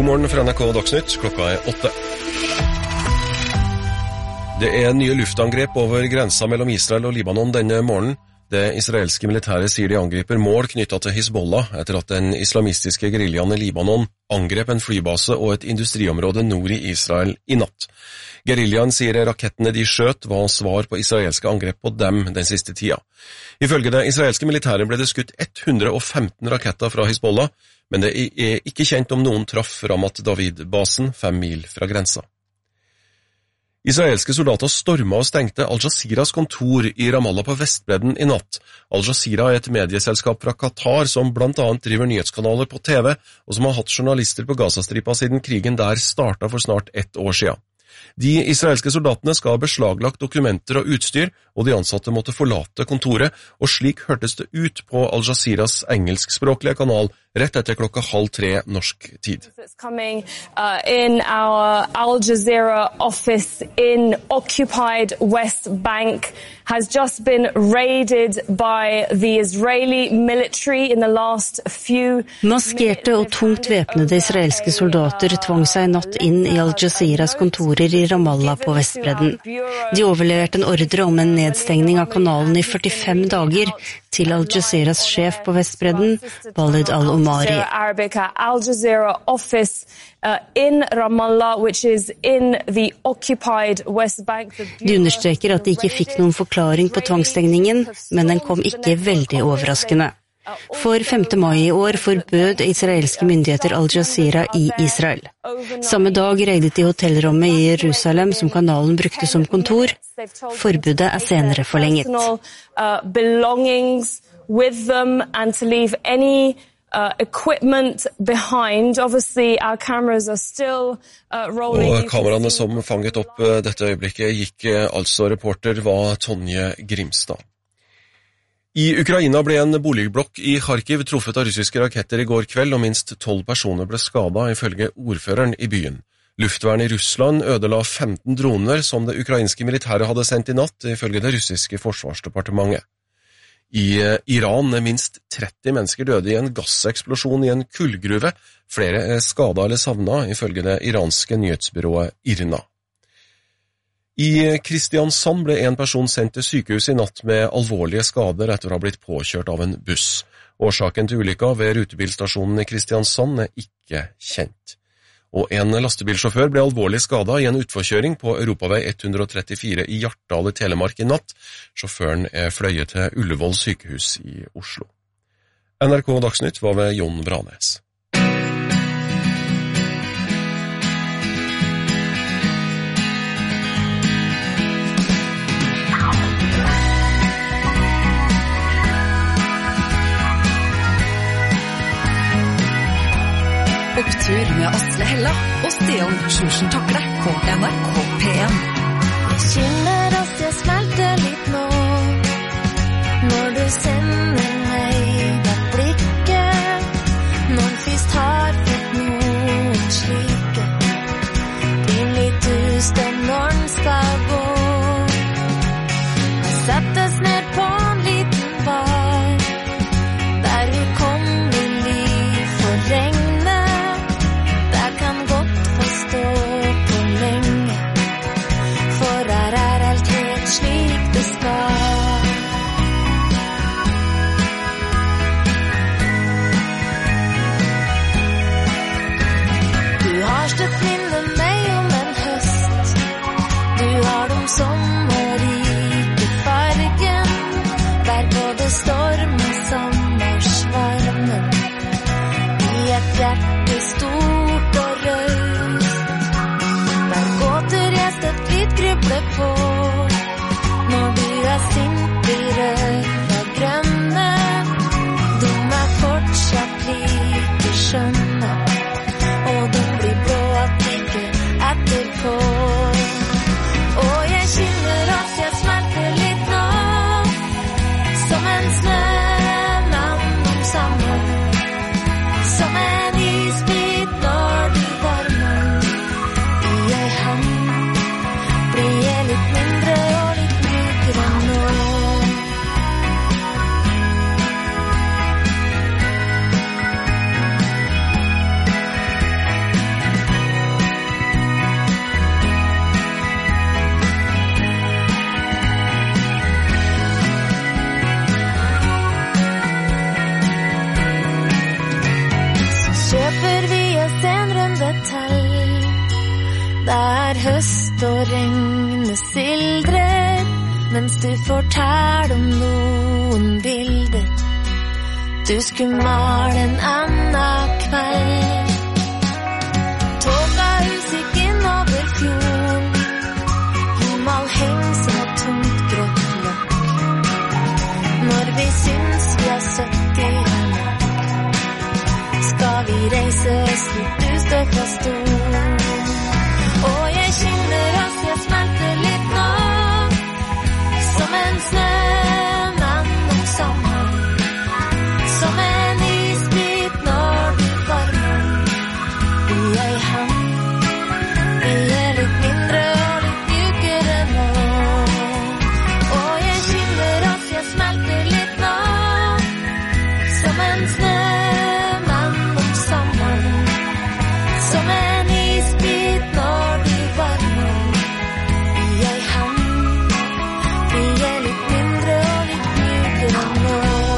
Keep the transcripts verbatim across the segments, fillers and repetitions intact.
morgen fra N R K Dagsnytt, klokka er åtte. Det er nye luftangrep over grensa mellom Israel og Libanon denne morgenen. Det israelske militæret sier de angriper mål knyttet til Hizbollah etter at den islamistiske geriljaen i Libanon angrep en flybase og et industriområde nord i Israel i natt. Geriljaen sier rakettene de skjøt var svar på israelske angrep på dem den siste tida. Ifølge det israelske militæret ble det skutt ett hundre og femten raketter fra Hizbollah, men det er ikke kjent om noen traff Ramat David-basen fem mil fra grensa. Israelske soldater stormet og stengte Al Jazeeras kontor i Ramallah på Vestbredden i natt. Al Jazeera er et medieselskap fra Qatar som blant annet driver nyhetskanaler på T V, og som har hatt journalister på Gazastripa siden krigen der startet for snart ett år siden. De israelske soldatene skal ha beslaglagt dokumenter og utstyr, og de ansatte måtte forlate kontoret, og slik hørtes det ut på Al Jazeeras engelskspråklige kanal rett etter klokka halv tre norsk tid. It's coming uh, in our Al Jazeera office in occupied West Bank has just been raided by the Israeli military in the last few Maskerte og tungt væpnede israelske soldater tvang seg natt inn i Al Jazeeras kontorer i Ramallah på Vestbredden. De overleverte en ordre om en nedstengning av kanalen i førtifem dager til Al Jazeeras sjef på Vestbredden, Walid al-Omari. Al Jazeera office uh, in Ramallah, which is in the occupied West Bank. De understreker at de ikke fikk noen forklaring på tvangsstengningen, men den kom ikke veldig overraskende. For femte mai i år forbød israelske myndigheter Al Jazeera i Israel. Samme dag reidet de hotellrommet i Jerusalem som kanalen brukte som kontor. Forbudet er senere forlenget. Belongings with them and to leave any Uh, equipment behind. Obviously our cameras are still uh, rolling. Og kameraene som fanget opp uh, dette øyeblikket gikk uh, altså reporter var Tonje Grimstad. I Ukraina ble en boligblokk i Kharkiv truffet av russiske raketter i går kveld, og minst tolv personer ble skadet ifølge ordføreren i byen. Luftvern i Russland ødela femten droner som det ukrainske militæret hadde sendt i natt, ifølge det russiske forsvarsdepartementet. I Iran er minst tretti mennesker døde i en gasseksplosjon i en kullgruve. Flere er skadet eller savnet, ifølge det iranske nyhetsbyrået IRNA. I Kristiansand ble en person sendt til sykehus i natt med alvorlige skader etter å ha blitt påkjørt av en buss. Årsaken til ulykka ved rutebilstasjonen i Kristiansand er ikke kjent. Og en lastebilsjåfør ble alvorlig skadet i en utforkjøring på Europavei ett hundre og trettifire i Hjartdal i Telemark i natt. Sjåføren er fløyet til Ullevål sykehus i Oslo. N R K Dagsnytt var ved Jon Vranes. Opptur med Asle Hella og Stian Sjursen Takle på N R K P en. Jeg kjenner at jeg smelter litt nå, når du sender meg det blikket, når først har fått noen slike. Blir litt dust og når den skal gå. Jeg settes ned på en liten bar, der vi kom i liv for regn. Storm og sommersvarmen i et hjerte stort og røst, der gåter jeg støtt litt gruble på, når du er sint i rød og grønne, de er fortsatt like skjønne, og de blir blå at ikke etterpå. Og jeg kjenner at jeg smerter litt nå, som en snømann om sommeren, som en isbit når du varmer i ei hand, blir jeg litt øynene sildrer mens du forteller om noen bilder du skulle male en annen kveld. Tåka husik innover fjorden, himmel heng som et tungt grått lokk. Når vi syns vi har søtt i henne, skal vi reise oss litt, du står på stol. Og jeg kjenner at jeg smelter litt nå, som en snømann om sommeren, som en isbit når du varmer i ei hand. Vi er litt mindre og litt mjukere nå, og jeg kjenner at jeg smelter litt nå, som en snømann om sommeren, som en isbit når du varmer i ei hand. Vi er litt mindre og litt mjukere nå.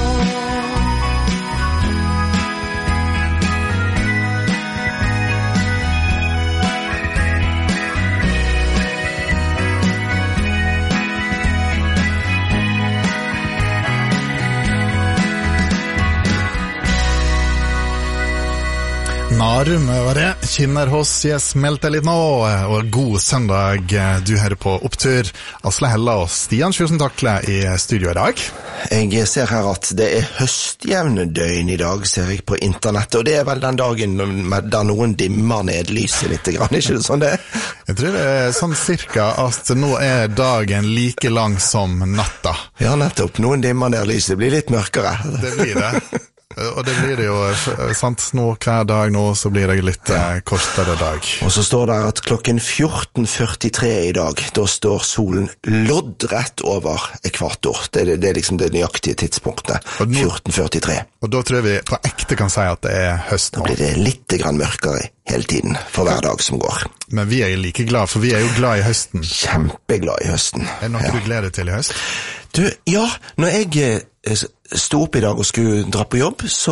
Narum var det, kjenner hos jeg smelter litt nå, og god søndag, du hører på Opptur. Asle Hella og Stian Sjursen Takle i studio i dag. Jeg ser her at det er høstjevnedøgn i dag, ser jeg på internettet, og det er vel den dagen der noen dimmer ned lyset litt, ikke det sånn det? Jeg tror det er sånn cirka at nå er dagen like lang som natta. Ja, nettopp, noen dimmer ned lyset, det blir litt mørkere. Det blir det. Og det blir det jo, sant, nå hver dag nå så blir det litt eh, kortere dag. Og så står det at klokken fjorten førtitre i dag, da står solen loddrett over ekvator. Det er, det er liksom det nøyaktige tidspunktet, fjorten førtitre. Og da tror jeg vi på ekte kan si at det er høst nå. Da blir det litt grann mørkere hele tiden, for hver dag som går. Men vi er jo like glad, for vi er jo glad i høsten. Kjempeglad i høsten. Er det noe ja. du gleder til i høst? Du, ja, når jeg stod opp i dag og skulle dra på jobb, så,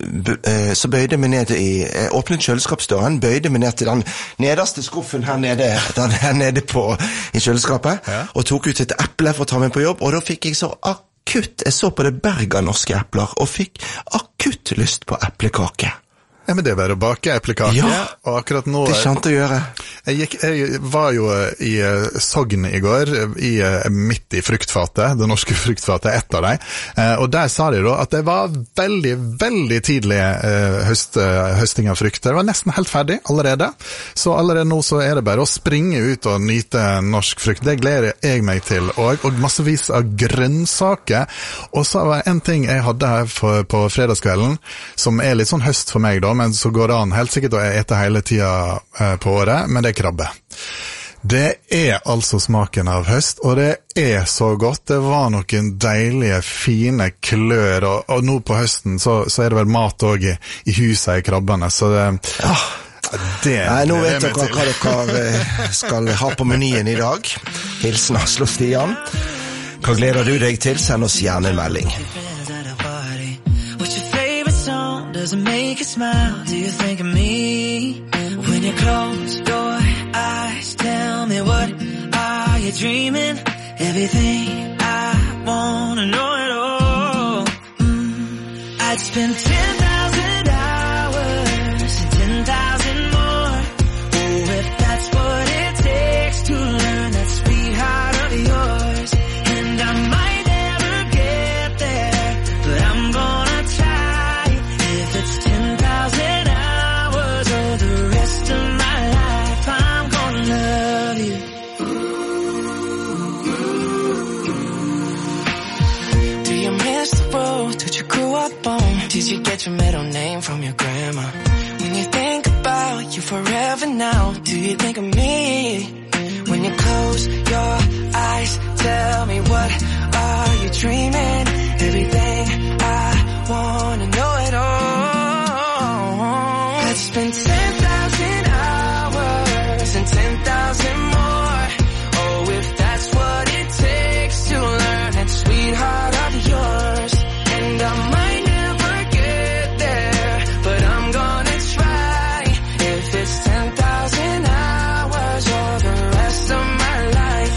så bøyde jeg meg ned i, jeg åpnet kjøleskapsdøren, bøyde meg ned til den nederste skuffen her nede, den her nede på, i kjøleskapet, ja. Og tok ut et eple for å ta meg på jobb, og da fikk jeg så akutt, jeg så på det berg av norske epler, og fikk akutt lyst på eplekake. Ja, men det var å bake eplekake, ja, og akkurat nå... det er sant å gjøre. Jeg, gikk, jeg var jo i Sogn i går, i, midt i fruktfatet, det norske fruktfatet, ett av dem, og der sa de da at det var veldig, veldig tidlig høst, høsting av frukt. Det var nesten helt ferdig allerede, så allerede nå så er det bare å springe ut og nyte norsk frukt. Det gleder jeg meg til, og, og massevis av grønnsaker. Og så var det en ting jeg hadde her for, på fredagskvelden, som er litt sånn høst for meg da, men så går det an helt sikkert å ete hele tida på året, men det er krabbe. Det er altså smaken av høst, og det er så godt. Det var noen deilige, fine klør, og, og nå på høsten så, så er det vel mat også i, i huset i krabbene, så det... Ja. Det, Nei, nå vet dere hva dere skal ha på menyen i dag. Hilsen Asle og Stian. Hva gleder du deg til? Send oss gjerne en melding. Does it make you smile? Do you think of me? When you close your eyes, tell me what are you dreaming? Everything I wanna know it all. mm. I'd spend ten thousand hours and ten thousand more. Oh, if that's what it takes to learn that sweet heart of yours. And I might never get there, but I'm gonna try. If it's ten thousand hours or the rest of my life, I'm gonna love you. Do you miss the road that you grew up on? Did you get your middle name from your grandma? When you think about you forever now, do you think of me? When you close your eyes, tell me what are you dreaming? Everything I wanna know it all. I'd spend ten thousand hours and ten thousand more. Oh, if that's what it takes to learn that sweetheart of yours. And I might never get there, but I'm gonna try. If it's ten thousand hours or the rest of my life,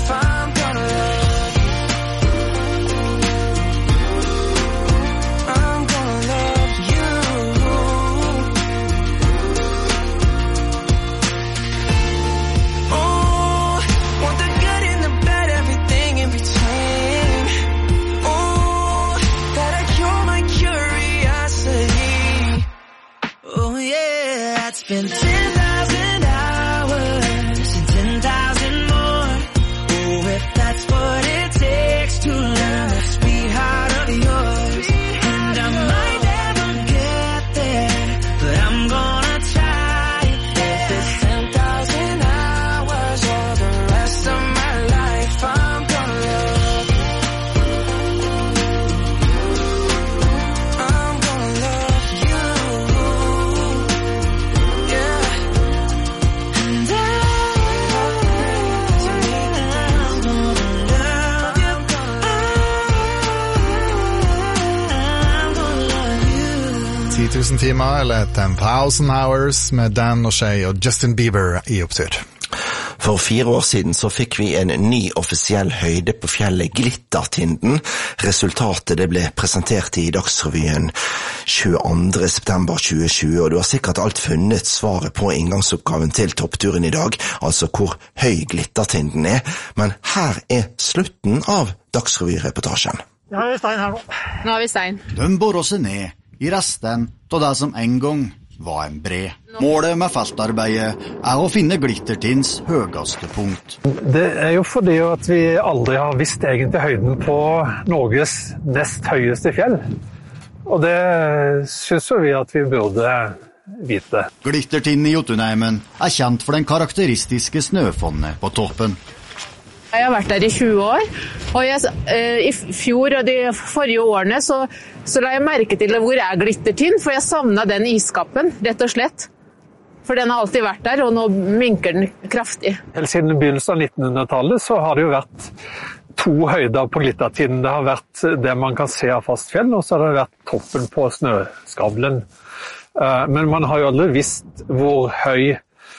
ti tusen timer, eller ten thousand hours, med Dan og Shay og Justin Bieber i opptur. For fire år siden så fikk vi en ny offisiell høyde på fjellet Glittertinden. Resultatet det ble presentert i Dagsrevyen tjueandre september tjue tjue, og du har sikkert alt funnet svaret på inngangsoppgaven til toppturen i dag, altså hvor høy Glittertinden er, men her er slutten av Dagsrevy-reportasjen. Ja, vi er stein her nå. Nå har vi stein. De borer seg ned i resten av det som en gang var en bre. Målet med feltarbeidet er å finne Glittertindens høyeste punkt. Det er jo fordi at vi aldri har visst egentlig høyden på Norges nest høyeste fjell. Og det synes jo vi at vi burde vite. Glittertinden i Jotunheimen er kjent for den karakteristiske snøfonnet på toppen. Jeg har vært der i tjue år, og jeg, eh, i fjor og de forrige årene så, så la jeg merke til hvor er Glittertind, for jeg savnet den iskappen, rett og slett. For den har alltid vært der, og nå minker den kraftig. Helt siden begynnelsen av nittenhundretallet så har det jo vært to høyder på Glittertinden. Det har vært det man kan se av fast fjell, og så har det vært toppen på snøskavlen. Uh, men man har jo aldri visst hvor høy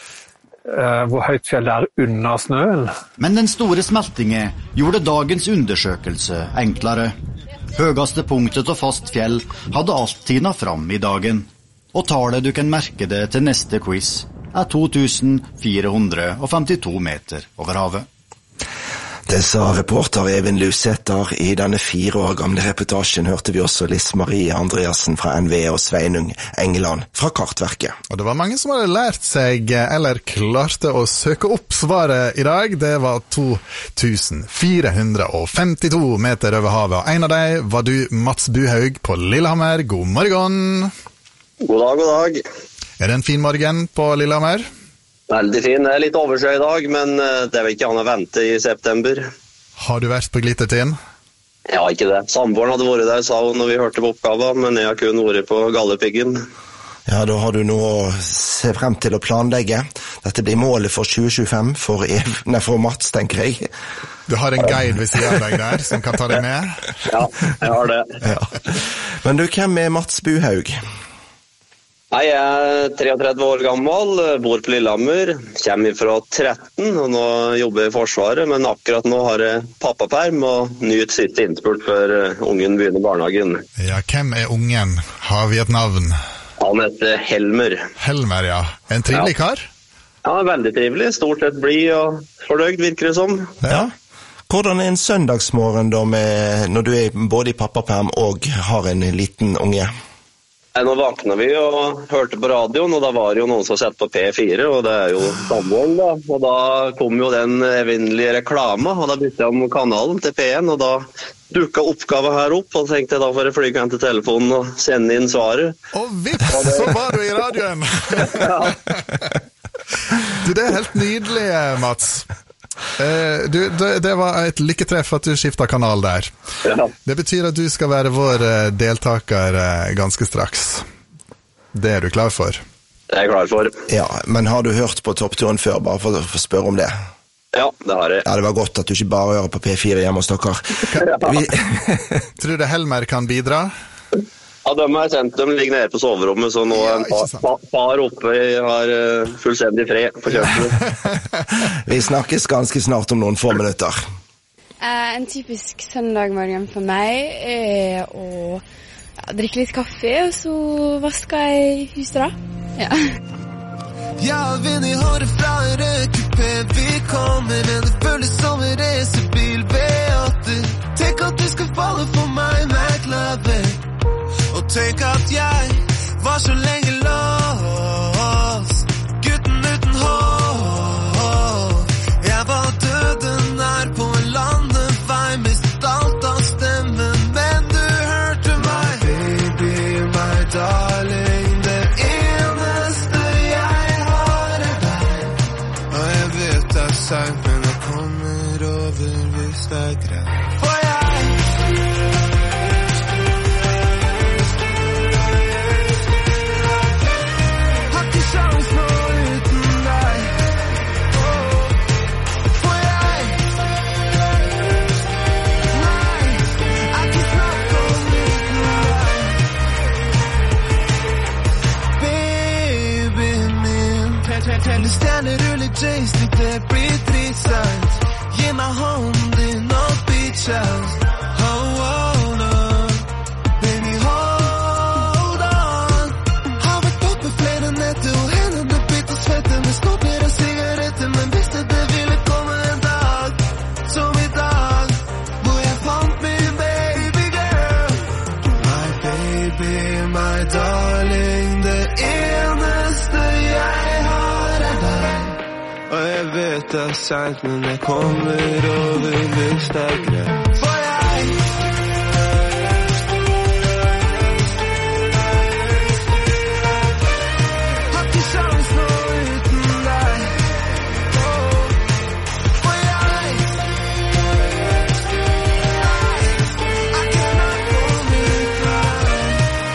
Uh, hvor høyt fjellet er under snøen. Men den store smeltingen gjorde dagens undersøkelse enklere. Høyeste punktet av fast fjell hadde alt tinet fram i dagen. Og tallet du kan merke det til neste quiz er to tusen fire hundre femtito meter over havet. Det sa reporter Even Lusæter. I denne fire år gamle reportasjen hørte vi også Liss Marie Andreassen fra N V E og Sveinung Engeland fra Kartverket. Og det var mange som hadde lært seg, eller klarte å søke opp svaret i dag. Det var to tusen fire hundre femtito meter over havet. Og en av dem var du, Mats Buhaug på Lillehammer. God morgen! God dag, god dag. Er det en fin morgen på Lillehammer? Veldig fin. Det er litt overskyet i dag, men det er vel ikke an å vente i september. Har du vært på Glittertind? Ja, ikke det. Samboeren hadde vært der, sa hun når vi hørte på oppgaven, men jeg har kun vært på Galdhøpiggen. Ja, da har du noe å se frem til å planlegge. Dette blir målet for tjue tjuefem for, Ev, nei, for Mats, tenker jeg. Du har en guide ved siden av deg der, som kan ta deg med? Ja, jeg har det. Ja. Men du, hvem er Mats Buhaug? Nei, jeg er treogtretti år gammel, bor på Lillehammer, kommer fra tretten, og nå jobber jeg i Forsvaret, men akkurat nå har jeg pappaperm og nyt siste innspurt før ungen begynner barnehagen. Ja, hvem er ungen? Har vi et navn? Han heter Helmer. Helmer, ja. En trivelig ja. kar? Ja, veldig trivelig. Stort sett blid og fornøyd, virker det som. Ja. Hvordan er en søndagsmorgen da, med, når du er både i pappaperm og har en liten unge? Nå vakna vi og hørte på radioen, og da var det jo noen som sett på P fire, og det er jo samvåren da. Og da kom jo den evinnelige reklama, og da bytte jeg om kanalen til P en, og da dukket oppgaven her opp, og tenkte jeg da får jeg flyge hen til telefonen og sende inn svaret. Og vips, så var du i radioen! Du, det er helt nydelig, Mats. Uh, du, det, det var et lykketreff at du skiftet kanal der. Ja. Det betyr at du skal være vår uh, deltaker uh, ganske straks. Det er du klar for? Det er jeg klar for. Ja, men har du hørt på toppturen før, bare for å spørre om det? Ja, det har jeg. Ja, det var godt at du ikke bare hører på P fire hjemme hos dere. Ja. Vi... Tror du Helmer kan bidra? Ja, de er sendt, de ligger nede på soverommet, så nå er en far, far oppe har uh, fullstendig fred på kjøkkenet. Vi snakkes ganske snart om noen få minutter. Uh, en typisk søndagmorgen for meg er å ja, drikke litt kaffe, og så vaske jeg huset da. Ja. Jeg har vind i håret fra en rødkupé. Vi kommer, men det føles som en racerbil V åtte. Tenk at du skal falle for meg med klabber. Og tenk at jeg var så lenge låst, gutten uten håp. Jeg var døden nær på en landevei, mistet alt av stemmen, men du hørte meg. Baby, my darling, det eneste jeg har er deg. Og jeg vet det er sent, men jeg kommer over hvis det er greit. For jeg lite sent, men jeg kommer over hvis det er greit. For jeg har ikke sjans nå uten deg. For jeg er ikke snart kommet frem.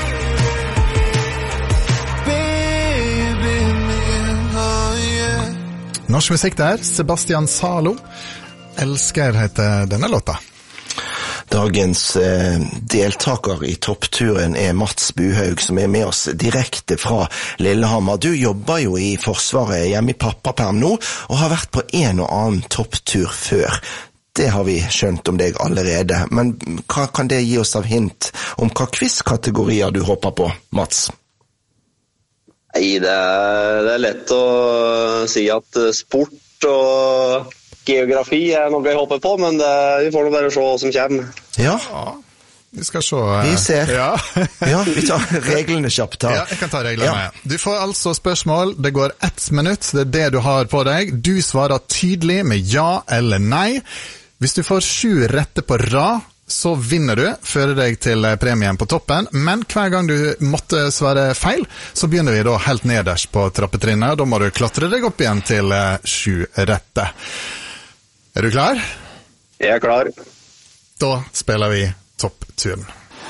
Baby min, oh yeah. Norsk musikk der, Sebastian Salo. Elsker heter denne låta. Dagens eh, deltaker i toppturen er Mats Buhaug, som er med oss direkte fra Lillehammer. Du jobber jo i Forsvaret hjemme i pappaperm nå, og har vært på en og annen topptur før. Det har vi skjønt om deg allerede, men hva kan det gi oss av hint om hva quizkategorier du hopper på, Mats? Nei, det er, det er lett å si at sport og geografi er noe jeg hopper på, men det, vi får nå bare se hva som kommer. Ja. Vi skal se. Vi ser. Ja. Ja, vi tar reglene kjapt. Da. Ja, jeg kan ta reglene. Ja. Du får altså spørsmål, det går ett minutt, det er det du har på deg. Du svarer tydelig med ja eller nei. Hvis du får sju rette på rad, så vinner du, fører deg til premien på toppen, men hver gang du måtte svare feil, så begynner vi da helt nederst på trappetrinnet, og da må du klatre deg opp igjen til sju rette. Er du klar? Jeg er klar. Da spiller vi toppturen.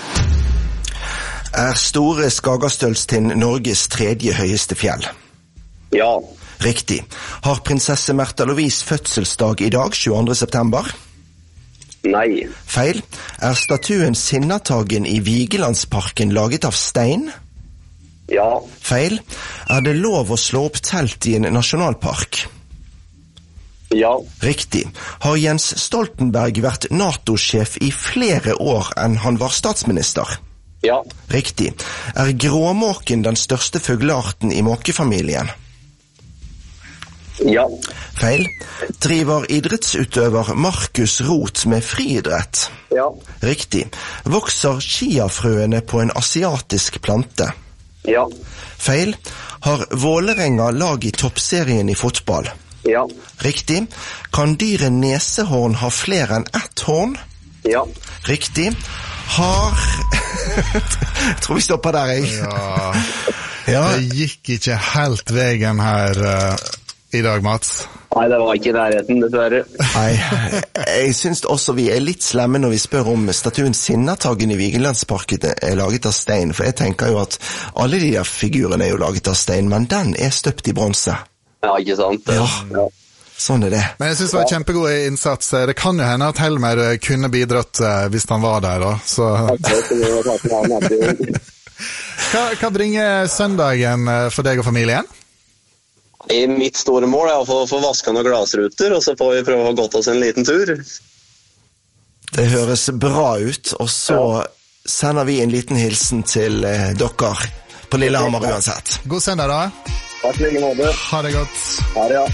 Er Store Skagastølstind Norges tredje høyeste fjell? Ja. Riktig. Har prinsesse Märtha Louise fødselsdag i dag, tjueandre september? Nei. Feil. Er statuen Sinnatagen i Vigelandsparken laget av stein? Ja. Feil. Er det lov å slå opp telt i en nasjonalpark? Ja. Riktig. Har Jens Stoltenberg vært NATO-sjef i flere år enn han var statsminister? Ja. Riktig. Er gråmåken den største fuglearten i måkefamilien? Ja. Feil. Driver idrettsutøver Markus Roth med friidrett? Ja. Riktig. Vokser chiafrøene på en asiatisk plante? Ja. Feil. Har Vålerenga lag i toppserien i fotball? Ja. Riktig. Kan dyret nesehorn ha flere enn ett horn? Ja. Riktig. Har Jeg tror vi stopper der, jeg. Ja. Ja. Det gikk ikke helt veien her uh, i dag, Mats. Nei, det var ikke i nærheten, dessverre. Nei, jeg synes også vi er litt slemme når vi spør om statuen Sinnatagen i Vigelandsparken er laget av stein, for jeg tenker jo at alle de der figurene er jo laget av stein, men den er støpt i bronse. Ja, ikke sant? Ja, ja. Sånn er det. Men jeg synes det var kjempegod innsats. Det kan jo hende at Helmer kunne bidratt hvis han var der, da. Så... hva, hva bringer søndagen for deg og familien? I mitt store mål er å få, få vasket noen glasruter, og så får vi prøve å ha gått oss en liten tur. Det høres bra ut, og så ja. Sender vi en liten hilsen til eh, dere på Lillehammer uansett. God søndag da. Takk like måte. Ha det godt. Ha det, ja.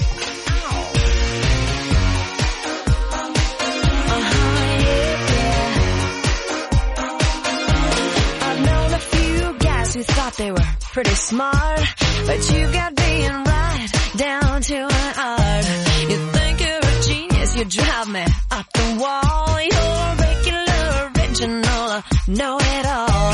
Who thought they were pretty smart, but you got being right down to an art. You think you're a genius, you drive me up the wall. You're regular, original, know-it-all.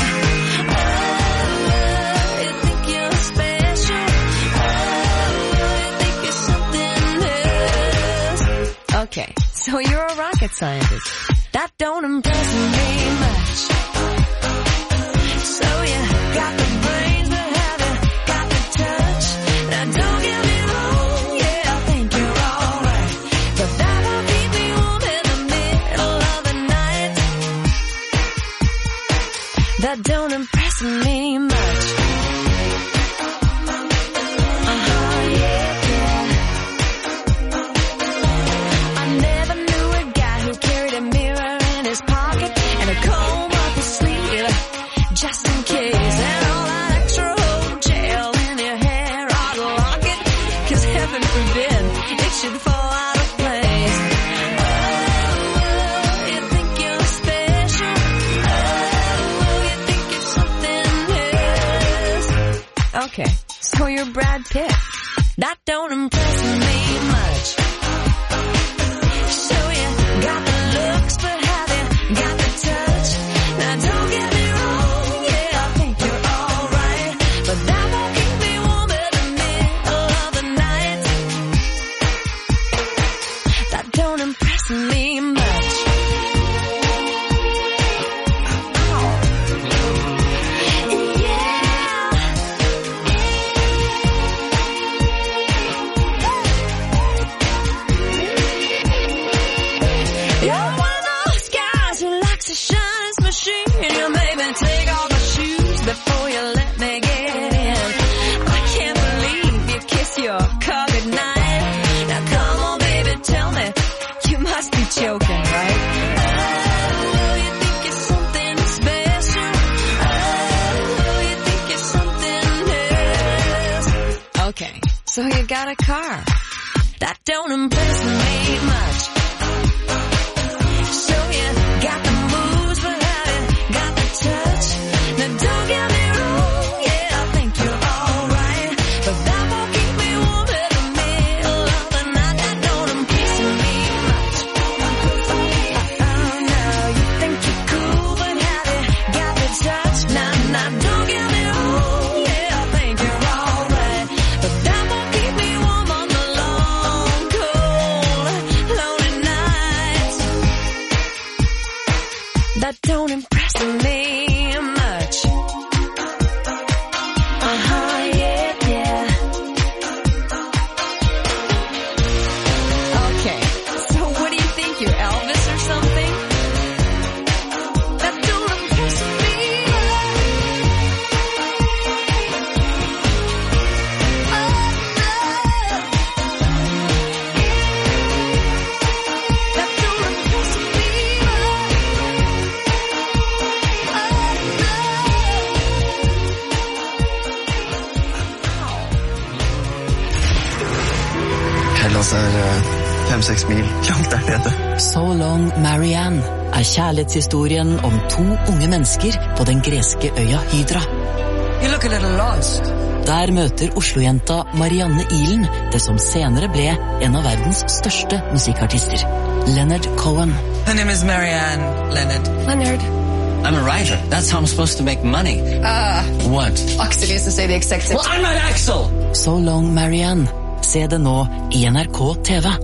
Oh, you think you're special. Oh, you think you're something else. Okay, so you're a rocket scientist. That don't impress me much. So you got the brains, but have you got the touch? Now don't get me wrong, yeah, I think you're alright, but that won't keep me warm in the middle of the night. That don't impress me much. Uh-huh, yeah, yeah. I never knew a guy who carried a mirror in his pocket and a comb up his sleeve, just in case, and all that extra hotel in your hair, I'd lock it, cause heaven forbid it should fall out of place. Oh, you think you're special. Oh, you think you're something else. Okay, so you're Brad Pitt. That don't impress me much. impressing me much. You're one of those guys who likes a shines machine. You made me take off my shoes before you let me get in. I can't believe you kiss your car goodnight. Now come on, baby, tell me, you must be joking, right? Oh, you think you're something special. Oh, you think you're something else. Okay, so you got a car. That don't impress me much. So you got the moves, but have you got the touch? Now don't get me wrong, yeah, I think you're alright, but that won't keep me warm in the middle of the night. That don't impress me much. Oh no, you think you're cool, but have you got the touch? Now, now don't get me wrong, yeah, I think you're alright, but that won't keep me warm on the long, cold, lonely nights. That don't impress me much. Uh-huh, yeah, yeah. Okay, so what do you think, you're Elvis or something? That don't impress me That don't impress me Hellas er fem-seks mil langt der nede. So Long Marianne er kjærlighetshistorien om to unge mennesker på den greske øya Hydra. You look a little lost. Der møter Oslo-jenta Marianne Ihlen det som senere ble en av verdens største musikkartister, Leonard Cohen. Her name is Marianne Leonard. Leonard. I'm a writer. That's how I'm supposed to make money. Ah. What? Axel used to say the executive. Well, I'm not Axel! So Long Marianne. Se det nå i N R K T V.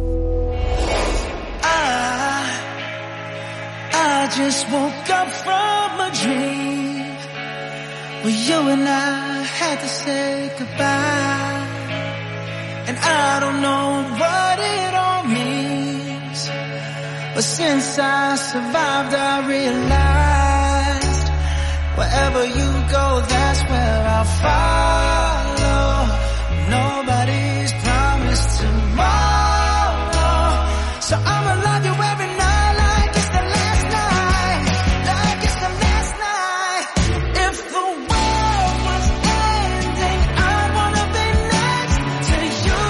I just woke up from a dream where you and I had to say goodbye, and I don't know what it all means, but since I survived I realized wherever you go, that's where I'll follow. Nobody's promised tomorrow, so I'ma love you every night like it's the last night, like it's the last night. If the world was ending, I wanna be next to you.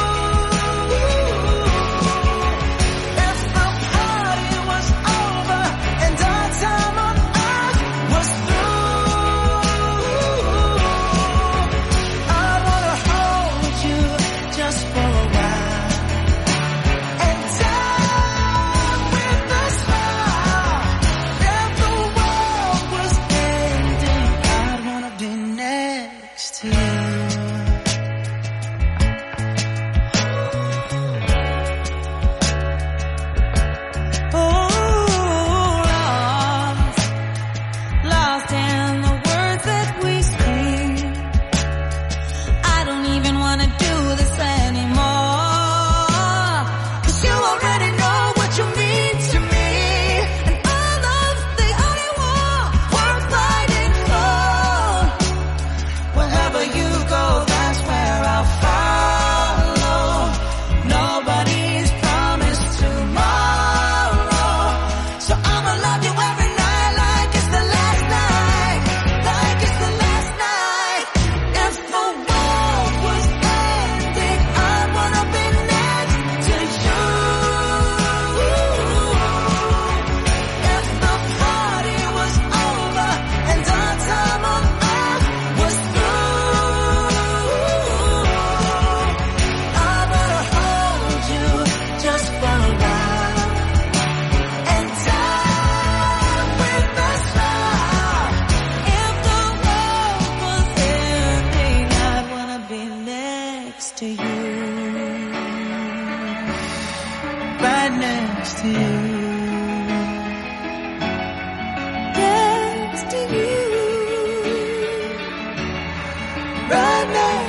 If the party was over and our time on earth was through,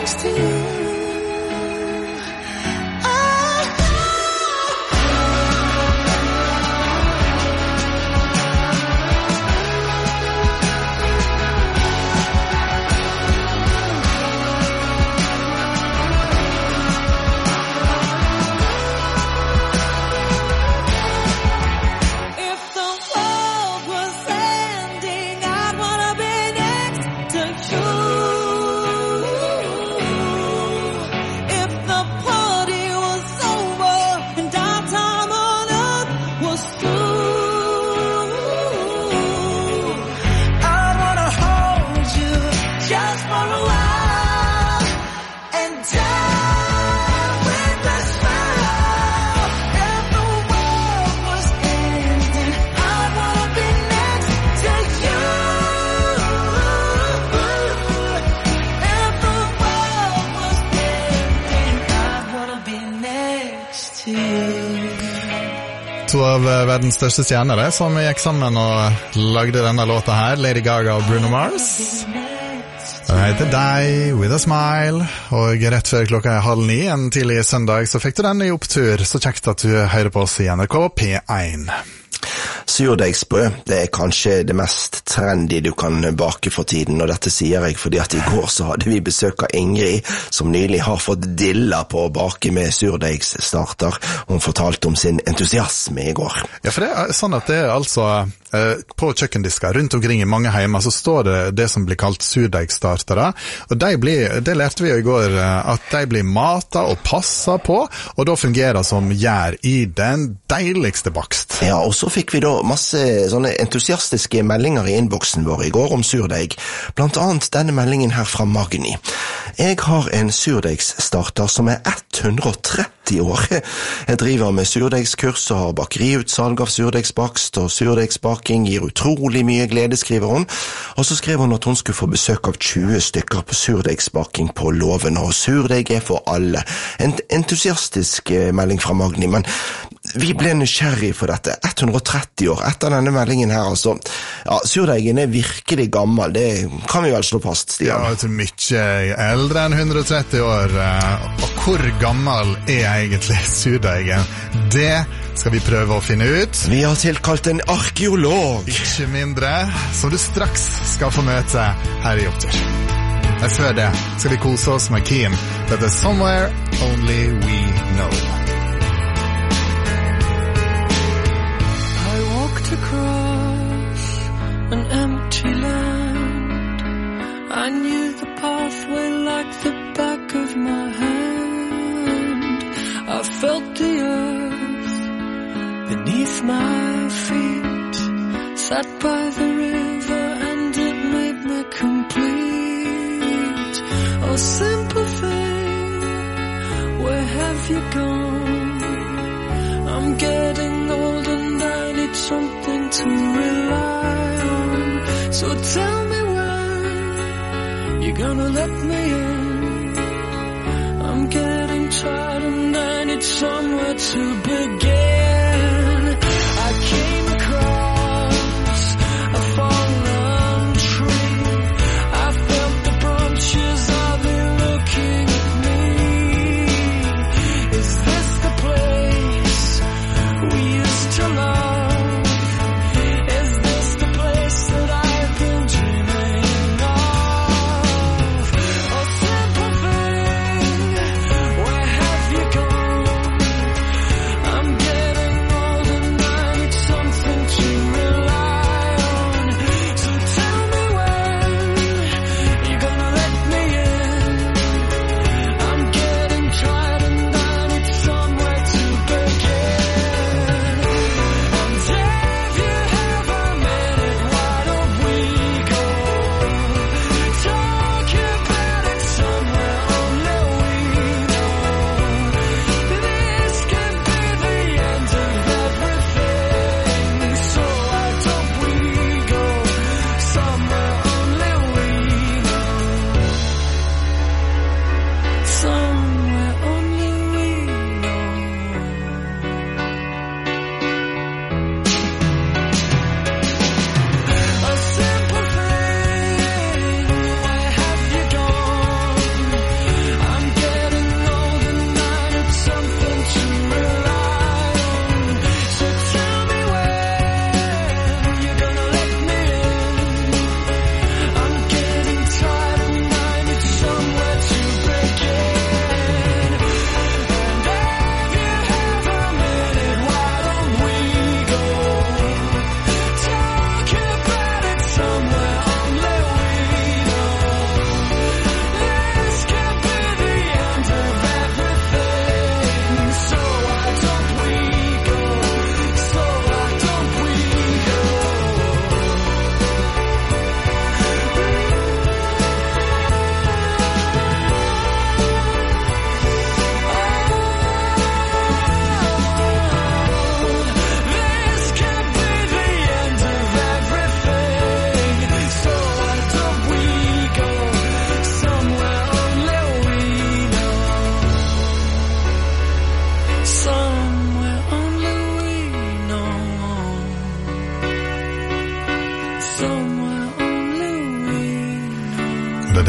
next to you. To av verdens største stjernere som gikk sammen og lagde denne låta her, Lady Gaga og Bruno Mars. Den heter Die With A Smile, og rett før klokka er halv ni en tidlig søndag så fikk du den i opptur. Så kjekt at du hører på oss i N R K P én. Surdeigsbrød, det er kanskje det mest trendy du kan bake for tiden, og dette sier jeg fordi at i går så hadde vi besøk av Ingrid, som nylig har fått dilla på å bake med surdeigstarter. Hun fortalte om sin entusiasme i går. Ja, for det er sånn at det er altså eh, på kjøkkendisker rundt omkring i mange heimer så står det det som blir kalt surdeigstartere, og de blir, det lærte vi jo i går, at de blir matet og passet på, og da fungerer som gjær i den deiligste bakst. Ja, og så fikk vi da masse sånne entusiastiske meldinger i innboksen vår i går om surdeig. Blant annet denne meldingen her fra Magni. Jeg har en surdeigsstarter som er hundre og tretti år. Jeg driver med surdeigskurs og har bakeriutsalg av surdeigsbakst, og surdeigsbaking gir utrolig mye glede, skriver hun. Og så skrev hun at hun skulle få besøk av tjue stykker på surdeigsbaking på Låven, og surdeig er for alle. En entusiastisk melding fra Magni, men vi ble nysgjerrig for dette. hundre og tretti år etter denne meldingen her, altså. Ja, surdeigen er virkelig gammel, det kan vi vel slå fast, Stian. Ja, det er mye eldre enn hundre og tretti år, og hvor gammel er egentlig surdeigen? Det skal vi prøve å finne ut. Vi har tilkalt en arkeolog. Ikke mindre, som du straks skal få møte her i Opptur. Men før det skal vi kose oss med Keen. Dette er Somewhere Only We Know. Across an empty land, I knew the pathway like the back of my hand. I felt the earth beneath my feet, sat by the river and it made me complete. Oh, simple thing, where have you gone? I'm getting old and I need something to rely on. So tell me when you're gonna let me in. I'm getting tired and I need somewhere to begin. I came across a fallen tree. I felt the branches of it looking at me. Is this the place we used to love? Is this the place that I've been dreaming of? Oh, simple thing, where have you gone? I'm getting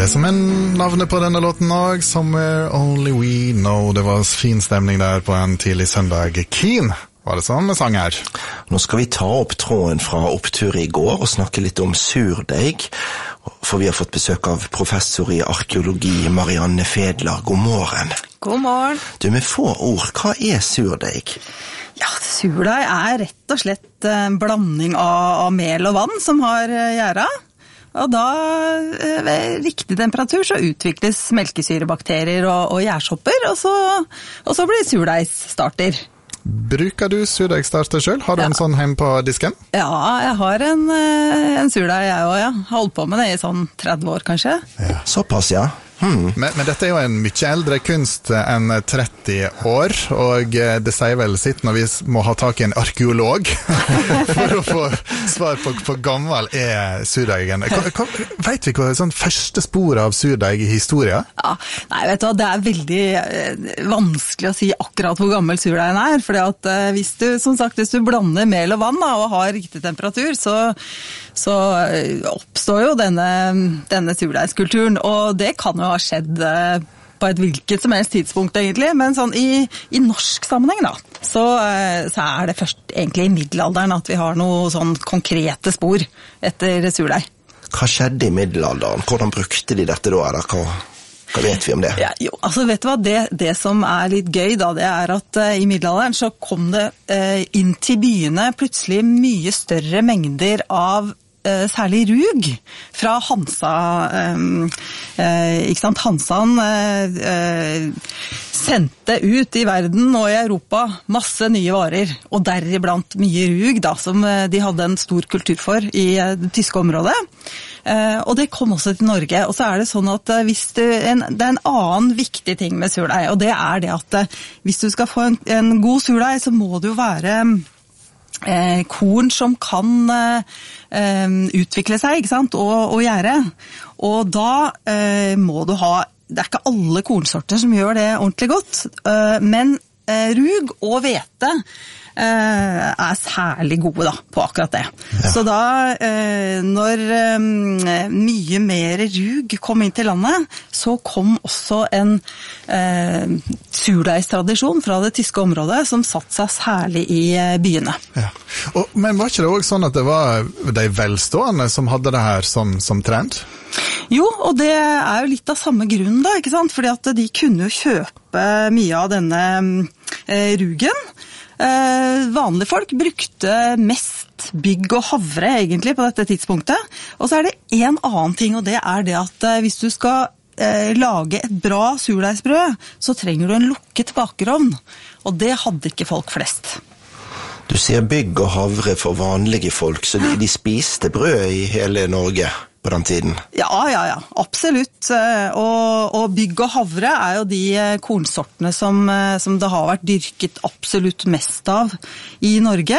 Det som er navnet på denne låten også, Somewhere Only We Know. Det var fin stemning der på en tidlig søndag. Keen var det som sang her. Nå skal vi ta opp tråden fra opptur i går og snakke litt om surdeig, for vi har fått besøk av professor i arkeologi Marianne Fedler. God morgen. God morgen. Du, med få ord, hva er surdeig? Ja, surdeig er rett og slett en blanding av, av mel og vann som har gjæra. Og da, ved riktig temperatur, så utvikles melkesyrebakterier og, og gjærsopper, og så, og så blir det surdeigsstarter. Bruker du surdeigstarter selv? Har du ja. en sånn hjemme på disken? Ja, jeg har en, en surdeig jeg også, ja. Holdt på med det i sånn tretti år, kanskje. Ja. Såpass, ja. Hmm. Men, men dette er jo en mye eldre kunst enn tretti år, og det sier vel sitt når vi må ha tak i en arkeolog for å få svar på hvor gammel er surdeigen. Vet vi hva er sånn første spor av surdeig i historien? Ja, nei, vet du hva, det er veldig eh, vanskelig å si akkurat hvor gammel surdeigen er, fordi at eh, hvis du, som sagt, hvis du blander mel og vann da, og har riktig temperatur, så, så oppstår jo denne, denne surdeigskulturen, og det kan jo ha skjedd på et hvilket som helst tidspunkt egentlig, men sånn i, i norsk sammenheng da, så, så er det først egentlig i middelalderen at vi har noe sånn konkrete spor etter surdeig. Hva skjedde i middelalderen? Hvordan brukte de dette da, eller hva, hva vet vi om det? Ja, jo, altså vet du hva, det, det som er litt gøy da, det er at uh, i middelalderen så kom det uh, inn til byene plutselig mye større mengder av særlig rug fra Hansa, um, uh, ikke sant, Hansan uh, uh, sendte ut i verden og i Europa masse nye varer, og deriblant mye rug da, som uh, de hadde en stor kultur for i uh, det tyske området. Uh, og det kom også til Norge, og så er det sånn at uh, hvis du, en, det er en annen viktig ting med surdeig, og det er det at uh, hvis du skal få en, en god surdeig, så må det jo være Eh, korn som kan eh, utvikle seg, ikke sant, og, og gjære. Og da eh, må du ha, det er ikke alle kornsorter som gjør det ordentlig godt, eh, men eh, rug og hvete eh, er særlig gode da, på akkurat det. Ja. Så da, eh, når eh, mye mer rug kom inn til landet, så kom også en eh, surdeigstradisjon fra det tyske området som satt seg særlig i eh, byene. Ja. Og, men var ikke det også sånn at det var de velstående som hadde det her som, som trend? Jo, og det er jo litt av samme grunn da, ikke sant? Fordi at de kunne jo kjøpe mye av denne eh, rugen. Eh, vanlige folk brukte mest bygg og havre egentlig på dette tidspunktet. Og så er det en annen ting, og det er det at eh, hvis du skal eh, lage et bra surdeigsbrød, så trenger du en lukket bakerovn. Og det hadde ikke folk flest. Du sier bygg og havre for vanlige folk, så de, de spiste brød i hele Norge på den tiden? Ja, ja, ja, absolutt. Og, og bygg og havre er jo de kornsortene som, som det har vært dyrket absolutt mest av i Norge.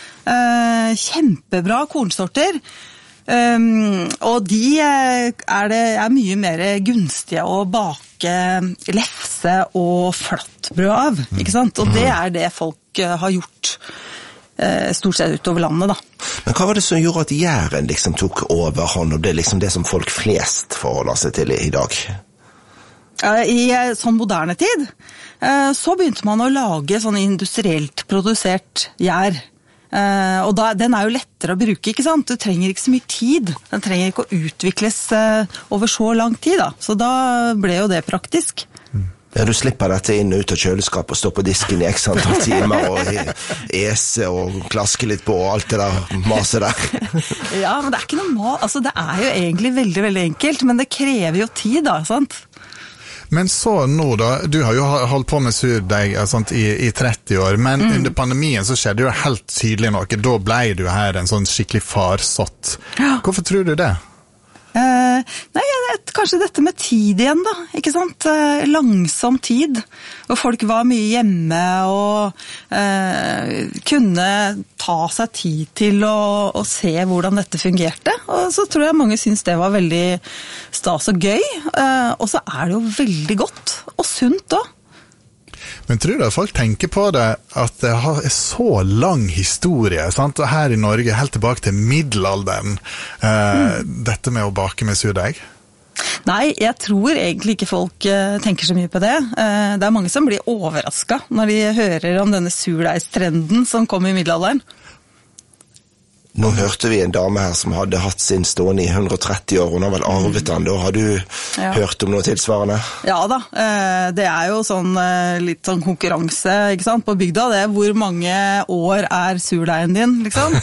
Kjempebra kornsorter. Um, og de er, det, er mye mer gunstige å bake lefse og flatbrød av, ikke sant? Og det er det folk har gjort uh, stort sett utover landet da. Men hva var det som gjorde at gjæren liksom tok overhånd, og det er liksom det som folk flest forholder seg til i dag? Uh, I uh, sånn moderne tid uh, så begynte man å lage sånn industrielt produsert gjær. Uh, og da, den er jo lettere å bruke, ikke sant? Du trenger ikke så mye tid. Den trenger ikke å utvikles uh, over så lang tid, da. Så da ble jo det praktisk. Ja, du slipper dette inn og ut av kjøleskap og stå på disken i x antall timer og ese og klaske litt på og alt det der maset der. Ja, men det er ikke noe mat. Altså, det er jo egentlig veldig, veldig enkelt, men det krever jo tid, da, sant? Men så nå da, du har jo holdt på med surdeig sånt, i, i tretti år, men mm. under pandemien så skjedde jo helt tydelig noe. Da ble du her en sånn skikkelig farsott. Ja. Hvorfor tror du det? Eh, nei, kanskje dette med tid igjen da, ikke sant? Eh, langsom tid, og folk var mye hjemme og eh, kunne ta seg tid til å, å se hvordan dette fungerte, og så tror jeg mange synes det var veldig stas og gøy, eh, og så er det jo veldig godt og sunt da. Men tror du at folk tenker på det, at det har en så lang historie, sant? Her i Norge, helt tilbake til middelalderen, eh, mm. dette med å bake med surdeig? Nei, jeg tror egentlig ikke folk uh, tenker så mye på det. Uh, det er mange som blir overrasket når de hører om denne surdeigstrenden som kom i middelalderen. Nå hørte vi en dame her som hadde hatt sin stående i hundre og tretti år, hun har vel arvet den, da har du ja. hørt om noe tilsvarende? Ja da, det er jo sånn litt sånn konkurranse, ikke sant, på bygda, det er hvor mange år er surdeigen din, liksom.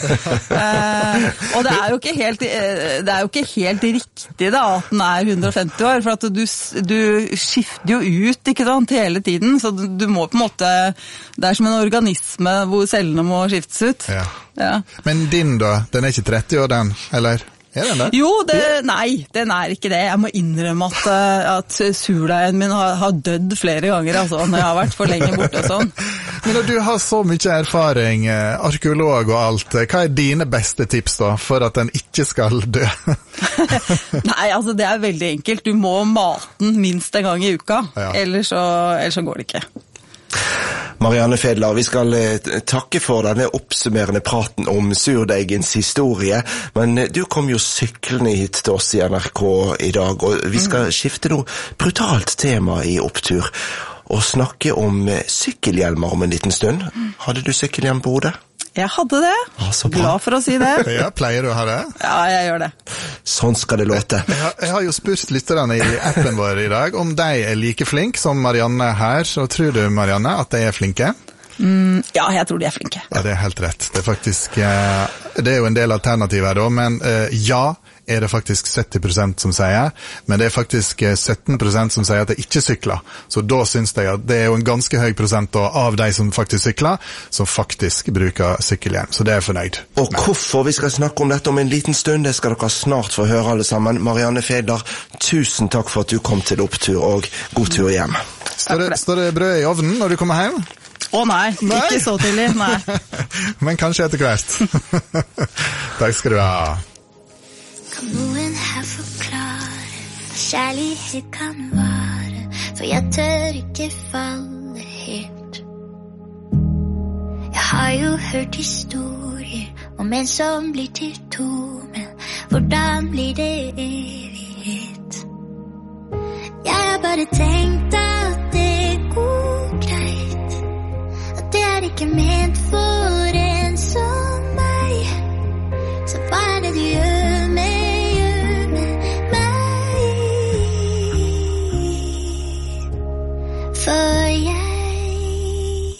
Og det er jo ikke helt, det er jo ikke helt riktig da, at den er hundre og femti år, for at du, du skifter jo ut, ikke sant, hele tiden, så du må på en måte, det er som en organisme hvor cellene må skiftes ut. Ja. Ja. Men din da, den er ikke tretti år den, eller er den det? Jo, det, nei, den er ikke det. Jeg må innrømme at, at surdeigen min har, har dødd flere ganger, altså, når jeg har vært for lenge borte og sånn. Men når du har så mye erfaring, arkeolog og alt, hva er dine beste tips da, for at den ikke skal dø? Nei, altså det er veldig enkelt. Du må mate den minst en gang i uka, ja. ellers, så, ellers så går det ikke. Marianne Fedler, vi skal takke for denne oppsummerende praten om surdeigens historie, men du kom jo syklende hit til oss i N R K i dag, og vi skal skifte noe brutalt tema i opptur, og snakke om sykkelhjelmer om en liten stund. Hadde du sykkelhjelm på hodet? Jeg hadde det. Ah, Glad for å si det. Ja, pleier du å ha det? Ja, jeg gjør det. Sånn skal det låte. Jeg har, jeg har jo spurt lytterne i appen vår i dag om de er like flink som Marianne her, så tror du, Marianne, at de er flinke? Mm, ja, jeg tror de er flinke. Ja, det er helt rett. Det er faktisk, det er jo en del alternativer da, men ja, er det faktisk sytti prosent som sier, men det er faktisk sytten prosent som sier at de ikke sykler. Så da synes jeg at det er jo en ganske høy prosent av de som faktisk sykler, som faktisk bruker sykkelhjelm. Så det er jeg fornøyd. Og hvorfor vi skal snakke om dette om en liten stund, det skal dere snart få høre alle sammen. Marianne Fedler, tusen takk for at du kom til opptur, og god tur hjem. Står det, står det brød i ovnen når du kommer hjem? Å nei, nei, ikke så tidlig, nei. Men kanskje etter hvert. Takk skal du ha. Kan noen her forklare hva kjærlighet kan være, for jeg tør ikke falle helt. Jeg har jo hørt historier om en som blir til to, men hvordan blir det evighet? Jeg har bare tenkt at det går greit, at det er ikke ment for en som meg. Så hva er det du gjør med for jeg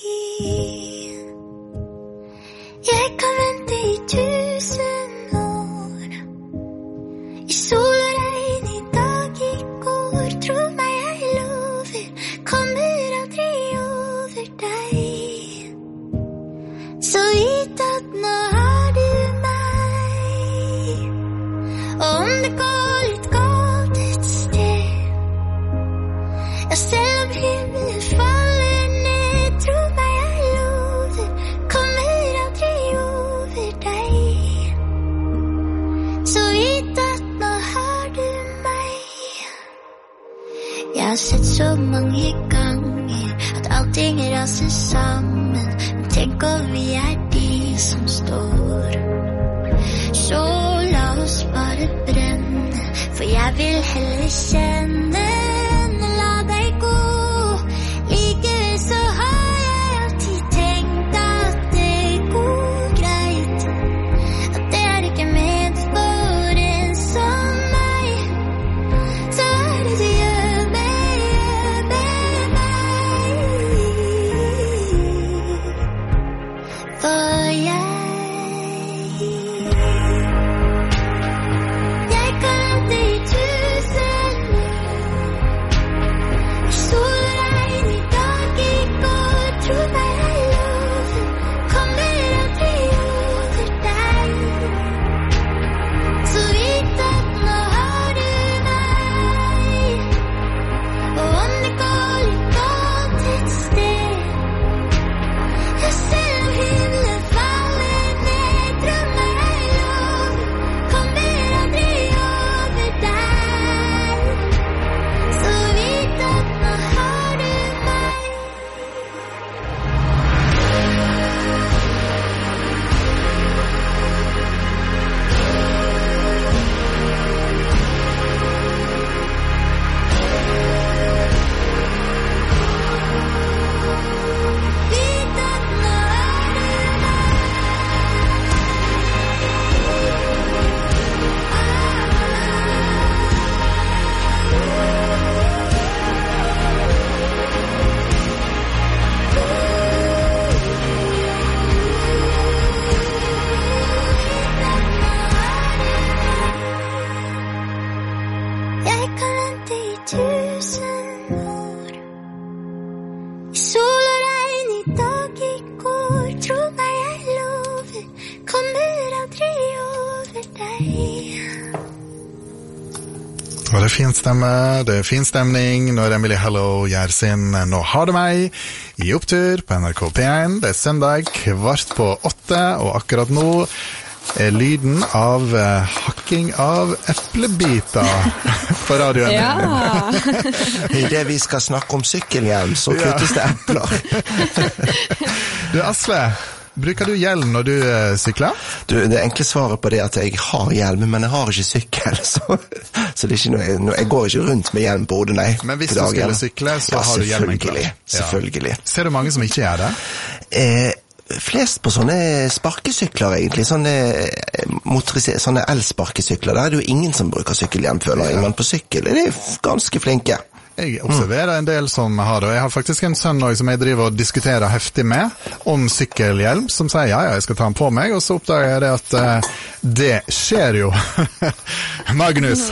Jeg kan vente i tusen år, i sol og regn, i dag, i går. Tro meg, jeg lover, kommer aldri over deg. Så vit at nå har du meg, og om det går litt galt et sted, jeg selv om himmelen faller ned, tro meg, jeg lover, kommer aldri over deg. Så vit at nå har du meg. Jeg har sett så mange ganger at allting raser sammen, men tenk om vi er de som står. Så la oss bare brenne, for jeg vil heller kjenne. Jeg kan vente i tusen år, kommer aldri over deg. Og det er fin stemme, det er fin stemning når Emily Hello gjør sin Nå har du meg i opptur på N R K P én. Det er søndag kvart på åtte, og akkurat nå er lyden av uh, hakking av eplebiter på radioen. Ja. I det vi skal snakke om sykkelhjelm, så kuttes det epler. Du, Asle, bruker du hjelm når du uh, sykler? Du, det enkle svaret på det er at jeg har hjelm, men jeg har ikke sykkel, så, så det er ikke noe, jeg, jeg går ikke rundt med hjelm på hodet, nei. Men hvis du skulle sykle, så ja, har du hjelmen klar. Selvfølgelig, selvfølgelig. Ja. Ser du mange som ikke gjør det? Eh, flest på sånne sparkesykler egentlig, sånne, sånne elsparkesykler, der er det jo ingen som bruker sykkelhjelm, føler jeg, men på sykkel er de ganske flinke. Jeg observerer en del som har det, og jeg har faktisk en sønn også, som jeg driver og diskuterer heftig med om sykkelhjelm, som sier ja, ja, jeg skal ta den på meg, og så oppdager jeg det at uh, det skjer jo. Magnus,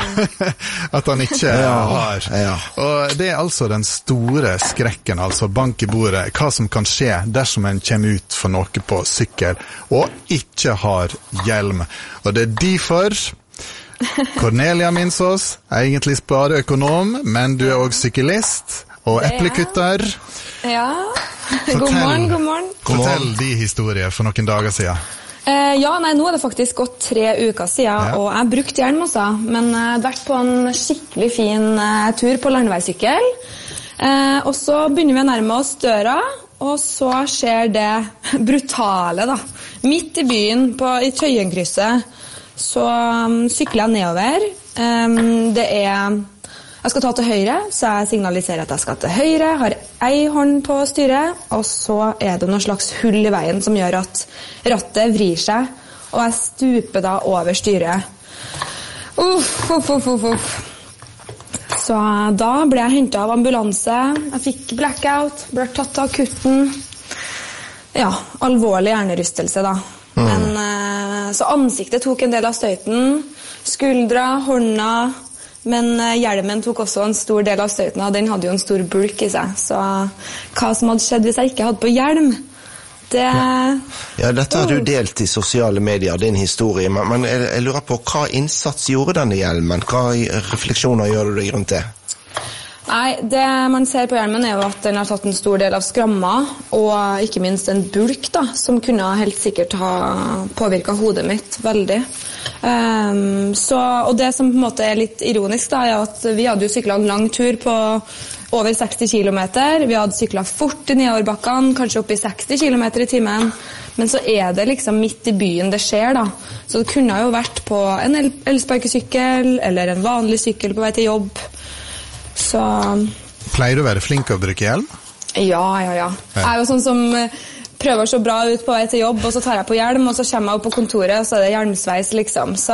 at han ikke ja, har. Ja. Og det er altså den store skrekken, altså bank i bordet, hva som kan skje dersom en kommer ut for noe på sykkel, og ikke har hjelm. Og det er derfor Cornelia Minsås er egentlig spareøkonom, men du er også syklist og eplekutter. Ja, fortell, god morgen, god morgen. Fortell de historier for noen dager siden. Eh, ja, nei, nå er det faktisk gått tre uker siden, ja. Og jeg brukte hjelm også, men jeg hadde vært på en skikkelig fin eh, tur på landeveissykkel. Eh, og så begynner vi å nærme oss døra, og så skjer det brutale da. Midt i byen, på, i Tøyenkrysset, så um, sykler jeg nedover. Um, det er Jeg skal ta til høyre, så jeg signaliserer at jeg skal til høyre. Har ei hånd på styret, og så er det noen slags hull i veien som gjør at rattet vrir seg, og jeg stuper da over styret. Uff, uff, uff, uff, uff. Så da ble jeg hentet av ambulanse. Jeg fikk blackout, ble tatt av akutten. Ja, alvorlig hjernerystelse da. Men, så ansiktet tok en del av støyten, skuldra, hånda, men hjelmen tok også en stor del av støyten, og den hadde jo en stor bulk i seg. Så hva som hadde skjedd hvis jeg ikke hadde på hjelm, det... Ja, dette har du delt i sosiale medier, din historie, men jeg, jeg lurer på hva innsats gjorde denne hjelmen? Hva refleksjoner gjør du deg rundt det? Nei, det man ser på hjelmen er jo at den har tatt en stor del av skramma, og ikke minst en bulk da, som kunne helt sikkert ha påvirket hodet mitt veldig. Um, så, og det som på en måte er litt ironisk da, er at vi hadde jo syklet en lang tur på over seksti kilometer, vi hadde syklet fort i nedoverbakkene, kanskje opp i seksti kilometer i timen, men så er det liksom midt i byen det skjer da. Så det kunne jo vært på en el- elsparkesykkel, eller en vanlig sykkel på vei til jobb. Så... Pleier du å være flink å bruke hjelm? Ja, ja, ja. Jeg er jo sånn som prøver så bra ut på vei til jobb, og så tar jeg på hjelm, og så kommer jeg opp på kontoret, og så er det hjelmsveis, liksom. Så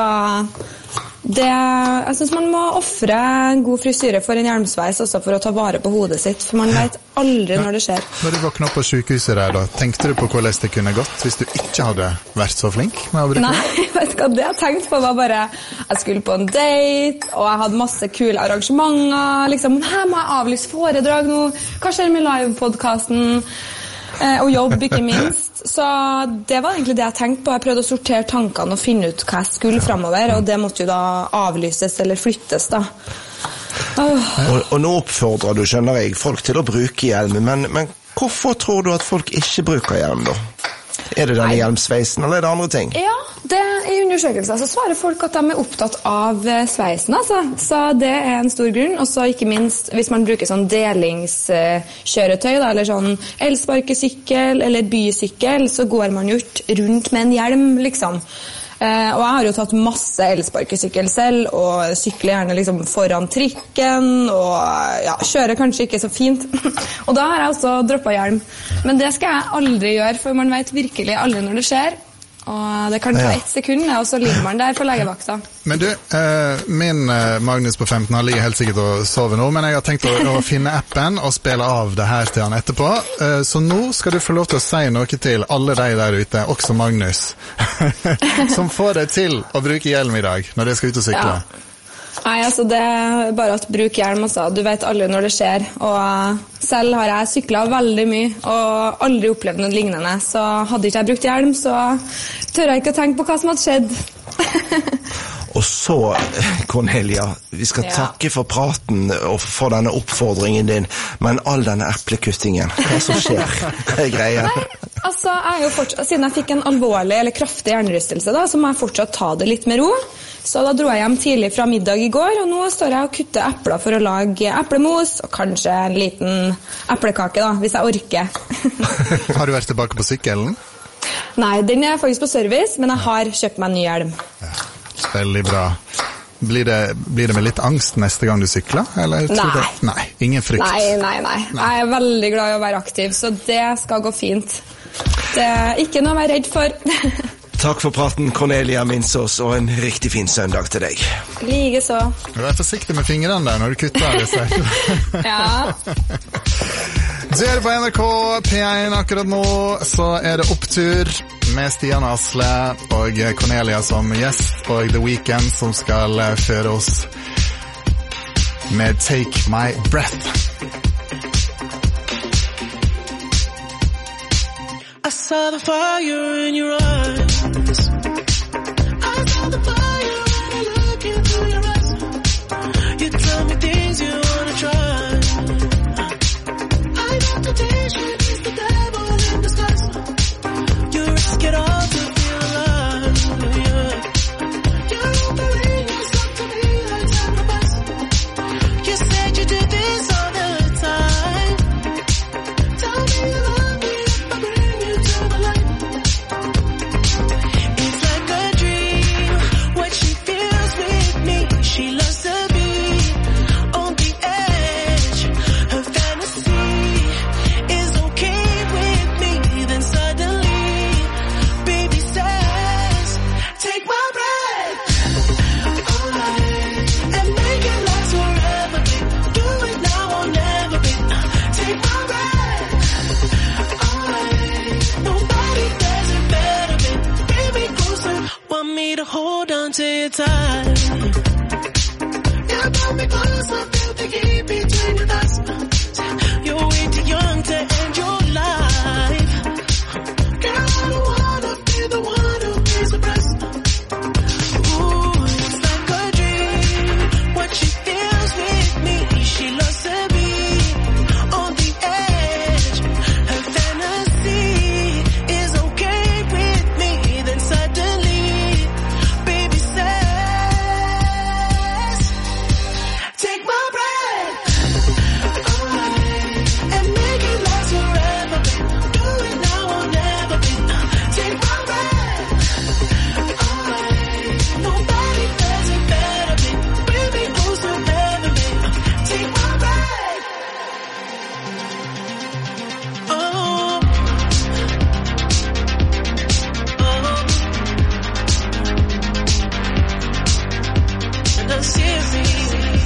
det... Jeg synes man må offre en god frisyre for en hjelmsveis, også for å ta vare på hodet sitt, for man vet aldri når det skjer. Når du våkner opp på sykehuset der, da, tenkte du på hvordan det kunne gått hvis du ikke hadde vært så flink med å bruke hjelm? Nei, vet du hva, det jeg tenkte på var bare, jeg skulle på en date, og jeg hadde masse kule arrangementer, liksom, men her må jeg avlyse foredrag nå, hva skjer med live-podcasten? Eh, og jobb, ikke minst. Så det var egentlig det jeg tenkte på. Jeg prøvde å sortere tankene og finne ut hva jeg skulle fremover, og det måtte jo da avlyses eller flyttes da. Oh. Og, og nå oppfordrer du, skjønner jeg, folk til å bruke hjelm, men, men hvorfor tror du at folk ikke bruker hjelm da? Er det denne hjelmsveisen, eller er det andre ting? Ja, det, i undersøkelser så svarer folk at de er opptatt av sveisen, altså. Så det er en stor grunn. Og så ikke minst hvis man bruker sånn delingskjøretøy, da, eller sånn elsparkesykkel eller bysykkel, så går man jo rundt med en hjelm, liksom. Eh, og jeg har jo tatt masse elsparkesykkel selv, og sykler gjerne liksom foran trikken, og ja, kjører kanskje ikke så fint. Og da har jeg også droppet hjelm. Men det skal jeg aldri gjøre, for man vet virkelig aldri når det skjer. Og det kan ta ett sekund, og så ligger man der på legevakta. Men du, eh, min eh, Magnus på femten, han ligger helt sikkert og sover nå, men jeg har tenkt å, å finne appen og spille av det her til han etterpå. Eh, så nå skal du få lov til å si noe til alle de der ute, også Magnus, som får deg til å bruke hjelm i dag, når de skal ut og sykle. Ja. Nei, altså det er bare at bruk hjelm, altså. Du vet aldri når det skjer. Og selv har jeg syklet veldig mye og aldri opplevd noe lignende. Så hadde ikke jeg brukt hjelm, så tør jeg ikke å tenke på hva som hadde skjedd. Og så, Cornelia, vi skal Ja. takke for praten og for denne oppfordringen din, men all denne eplekuttingen, hva som skjer? Hva er greia? Altså, jeg er jo fortsatt, siden jeg fikk en alvorlig eller kraftig hjernerystelse, da, så må jeg fortsatt ta det litt med ro. Så da dro jeg hjem tidlig fra middag i går, og nå står jeg og kutter epler for å lage eplemos, og kanskje en liten eplekake da, hvis jeg orker. Har du vært tilbake på sykkelen? Nei, den er faktisk på service, men jeg har kjøpt meg en ny hjelm. Veldig bra. Blir det, blir det med litt angst neste gang du sykler? Eller tror Nei. du- Nei, ingen frykt. Nei, nei, nei. Jeg er veldig glad i å være aktiv, så det skal gå fint. Det er ikke noe å være redd for. Takk for praten, Cornelia Minsås, og en riktig fin søndag til deg. Like så. Vær forsiktig med fingrene der når du kutter det. Ja. Du er på N R K P én akkurat nå, så er det opptur med Stian Asle og Cornelia som gjest, og The Weeknd som skal føre oss med Take My Breath. I saw the fire in your eyes. I saw the fire when I look into your eyes. You tell me things you wanna try. I know temptation is the devil in disguise. You risk it all to feel alive. Yeah. You're offering yourself to me like sacrifice. You said you do this all the time. Tell me you love me if I bring you to the light. It's like a dream, what she feels with me. She loves to be on the edge. Her fantasy is okay with me. Then suddenly, baby says, take my breath away and make it last forever. Do it now or never, babe. Take my breath away. Nobody does it better, babe. Bring me closer. Want me to hold on to you tight. Yeah, pull me closer. Feel the heat between your thighs. You're way too young to end your life. Girl, I don't wanna be the one who pays the price. Ooh, it's like a dream. What she feels with me, she loves to be on the edge. Her fantasy is okay with me. Then suddenly, baby says, take my breath away and make it last forever. Do it now or never, babe. Take my breath away. Nobody does it better, babe. Bring me closer, never, babe. Take my breath. Oh. Oh. And I'm serious.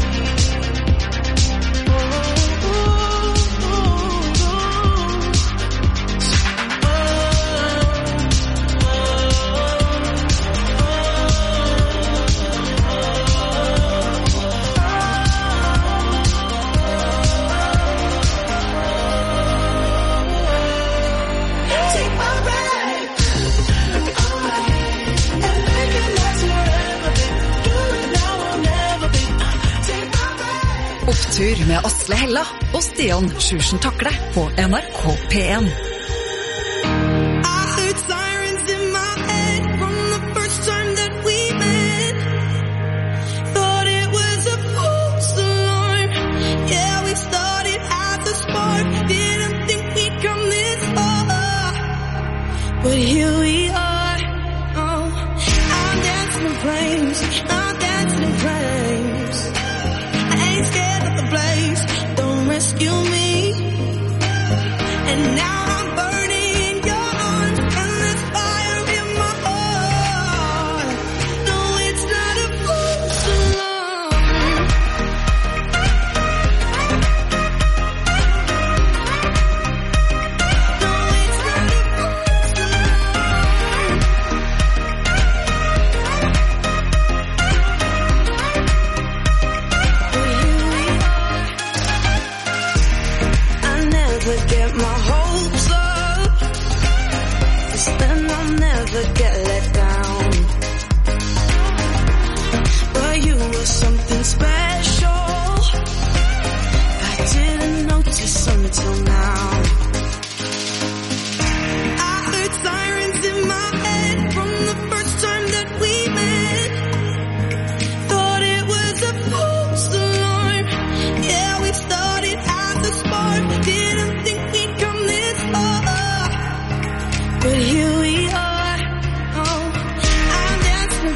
Take my breath away and make it last forever. Do it now or never, babe. Take my breath. Opptur med Asle Hella og Stian Sjursen Takle på N R K P én. I heard sirens in my head from the first time that we met. Thought it was a false alarm. Yeah, we started as a spark. Didn't think we'd come this far. But here we are. Oh, I'm dancing in flames. I'm dancing in flames. I ain't scared of the blaze. Don't rescue me. And now I'm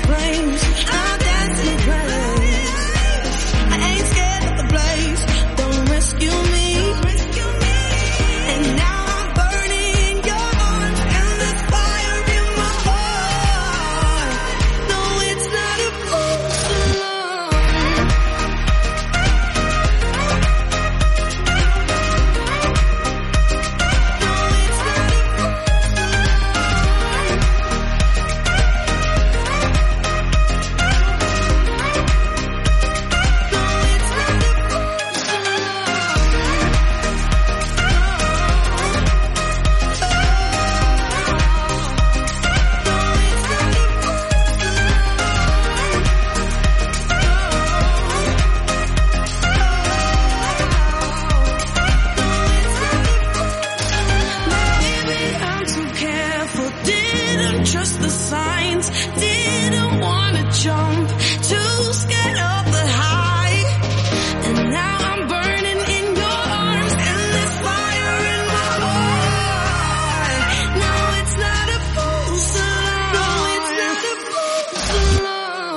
flames. I'll dance in place. I ain't scared of the blaze. Don't rescue me. And now I'm burning in your arms, and there's fire in my heart. No, it's not a false alarm. Trust the signs, didn't wanna jump, too scared of the high. And now I'm burning in your arms, and there's fire in my heart. No, it's not a false alarm. No, it's not a false alarm.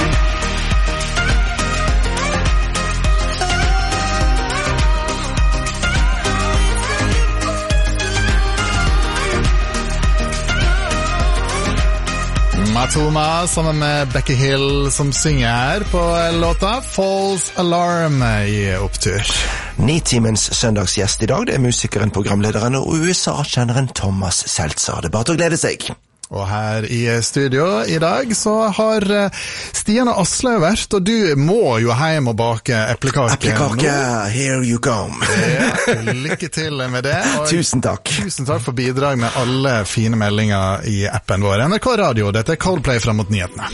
Matoma sammen med Becky Hill som synger her på låta False Alarm i Opptur. Nitimens søndagsgjest i dag, det er musikeren, programlederen og U S A-kjenneren Thomas Seltzer. Det er bare til å glede seg. Og her i studio i dag så har Stian og Asle vært, og du må jo hjem og bake eplekake. Eplekake, here you go. Ja, lykke til med det. Og tusen takk. Tusen takk for bidrag med alle fine meldinger i appen vår. N R K Radio, dette er Coldplay frem mot nyhetene.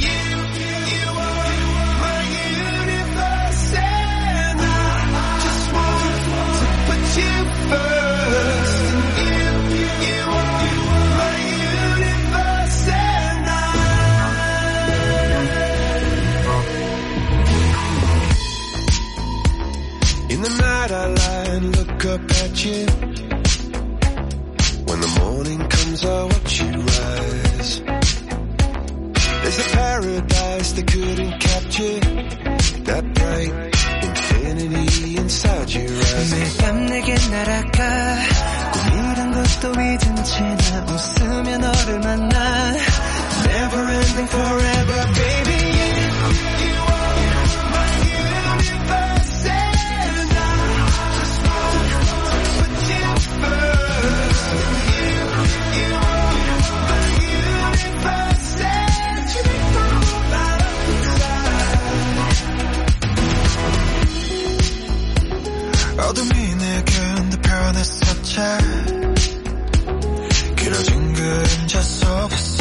In the night I lie and look up at you. When the morning comes I watch you rise. There's a paradise they couldn't capture, that bright infinity inside your eyes. 매일 밤 내게 날아가 꿈이란 것도 잊은 채 나 웃으며 너를 만나. Never ending forever baby. 어둠이 내게 덮여냈었지 길어진 그림자 속에서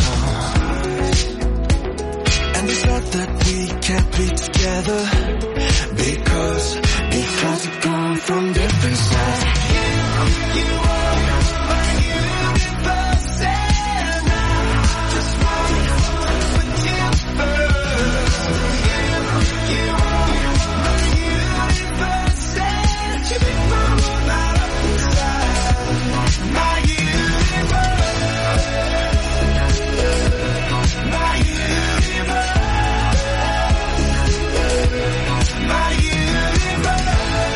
And we thought that we can't be together Because, because we've gone from different sides You, you are my universe And I just want to put you first You, you are my universe And you make my world light up inside My universe My universe My universe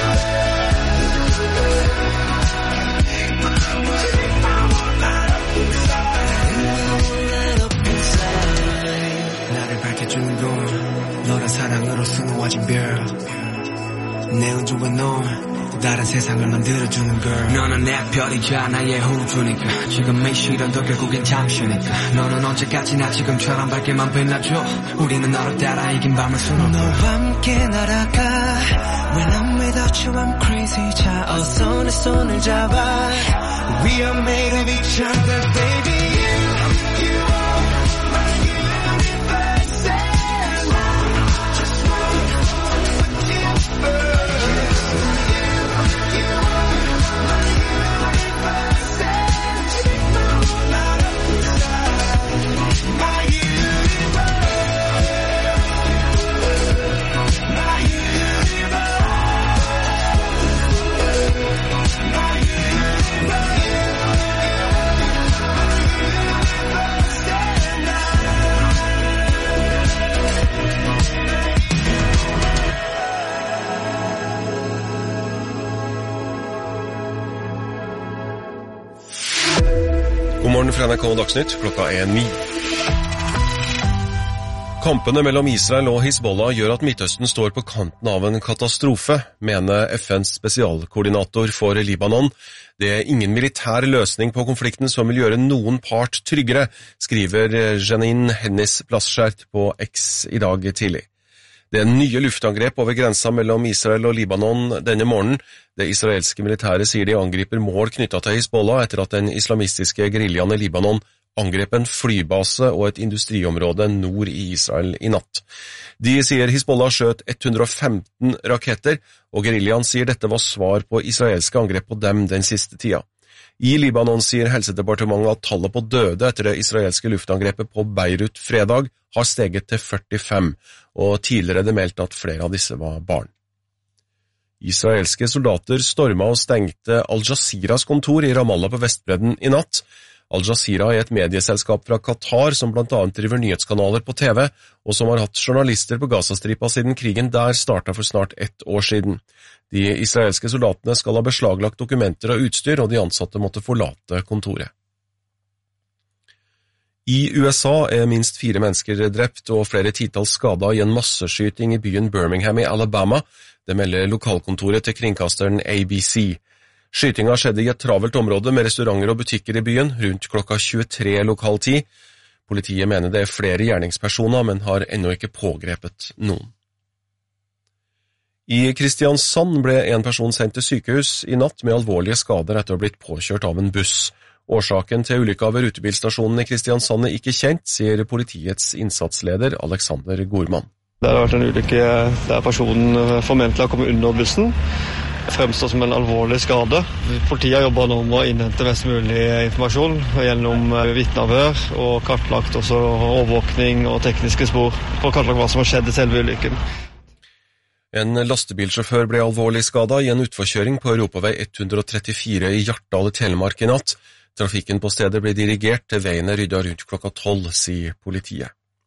나를 밝혀주는 건 너란 사랑으로 수놓아진 별 내 우주와 넌 다른 세상을 만들어주는 girl 너는 내 별이자 나의 호주니까 지금 이 시련도 결국엔 잠시니까 너는 언제까지나 지금처럼 밝게만 빛나줘 우리는 너를 따라 이긴 밤을 수놓고 너와 함께 날아가 When I'm without you I'm crazy 자 어서 내 손을 잡아 We are made of each other baby You, you are my universe And I just want to put you first til N R K Dagsnytt, klokka er ni. Kampene mellom Israel og Hizbollah gjør at Midtøsten står på kanten av en katastrofe, mener F N's spesialkoordinator for Libanon. Det er ingen militær løsning på konflikten som vil gjøre noen part tryggere, skriver Janine Hennis-Plasskjert på X i dag tidlig. Det er nye luftangrep over grensa mellom Israel og Libanon denne morgenen. Det israelske militæret sier de angriper mål knyttet til Hizbollah etter at den islamistiske geriljaen i Libanon angrep en flybase og et industriområde nord i Israel i natt. De sier Hizbollah skjøt ett hundre og femten raketter, og geriljaen sier dette var svar på israelske angrep på dem den siste tida. I Libanon sier helsedepartementet at tallet på døde etter det israelske luftangrepet på Beirut fredag har steget til førtifem, og tidligere er det meldt at flere av disse var barn. Israelske soldater stormet og stengte Al Jazeeras kontor i Ramallah på Vestbredden i natt. Al Jazeera er et medieselskap fra Qatar som blant annet driver nyhetskanaler på T V, og som har hatt journalister på Gazastripa siden krigen der startet for snart ett år siden. De israelske soldatene skal ha beslaglagt dokumenter og utstyr, og de ansatte måtte forlate kontoret. I U S A er minst fire mennesker drept og flere titalls skadet i en masseskyting i byen Birmingham i Alabama. Det melder lokalkontoret til kringkasteren A B C. Skytinga skjedde i et travelt område med restauranter og butikker i byen, rundt klokka tjuetre lokal tid. Politiet mener det er flere gjerningspersoner, men har ennå ikke pågrepet noen. I Kristiansand ble en person sendt til sykehus i natt med alvorlige skader etter å ha blitt påkjørt av en buss. Årsaken til ulykka ved rutebilstasjonen i Kristiansand er ikke kjent, sier politiets innsatsleder Alexander Gorman. Det har vært en ulykke der personen formentlig har kommet under bussen. Fremstår som en alvorlig skade. Politiet jobber nå med å innhente mest mulig informasjon gjennom vitneavhør og kartlagt også overvåkning og tekniske spor for å kartlagt hva som har skjedd i selve ulykken. En lastebilsjåfør ble alvorlig skadet i en utforkjøring på Europavei ett hundre og trettifire i Hjartdal i Telemark i natt. Trafikken på stedet ble dirigert til veien er ryddet rundt klokka tolv, sier politiet.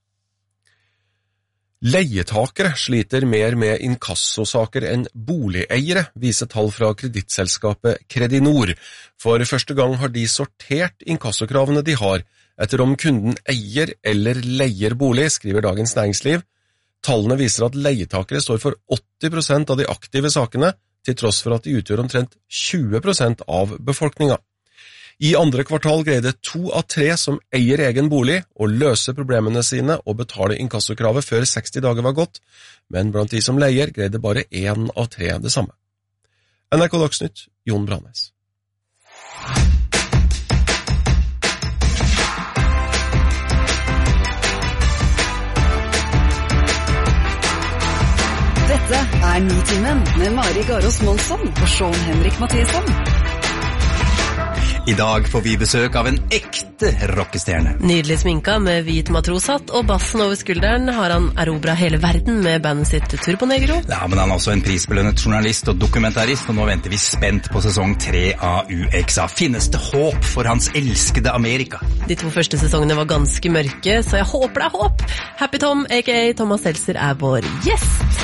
Leietakere sliter mer med inkassosaker enn boligeiere, viser tall fra kredittselskapet Credinor. For første gang har de sortert inkassokravene de har, etter om kunden eier eller leier bolig, skriver Dagens Næringsliv. Tallene viser at leietakere står for åtti prosent av de aktive sakene, til tross for at de utgjør omtrent tjue prosent av befolkninga. I andre kvartal greide to av tre som eier egen bolig å løse problemene sine og betale inkassokravet før seksti dager var gått, men blant de som leier greide bare én av tre det samme. N R K Dagsnytt, Jon Brannes. Dette er Nitimen med Mari Garås Monsson og Sean Henrik Mathisen. I dag får vi besøk av en ekte rockestjerne. Nydelig sminka med hvit matroshatt og bassen over skulderen har han erobret hele verden med bandet sitt Turbonegro. Ja, men han er også en prisbelønnet journalist og dokumentarist, og nå venter vi spent på sesong tre av U X A. Finnes det håp for hans elskede Amerika? De to første sesongene var ganske mørke, så jeg håper det er håp. Happy Tom, aka Thomas Seltzer, er vår gjest.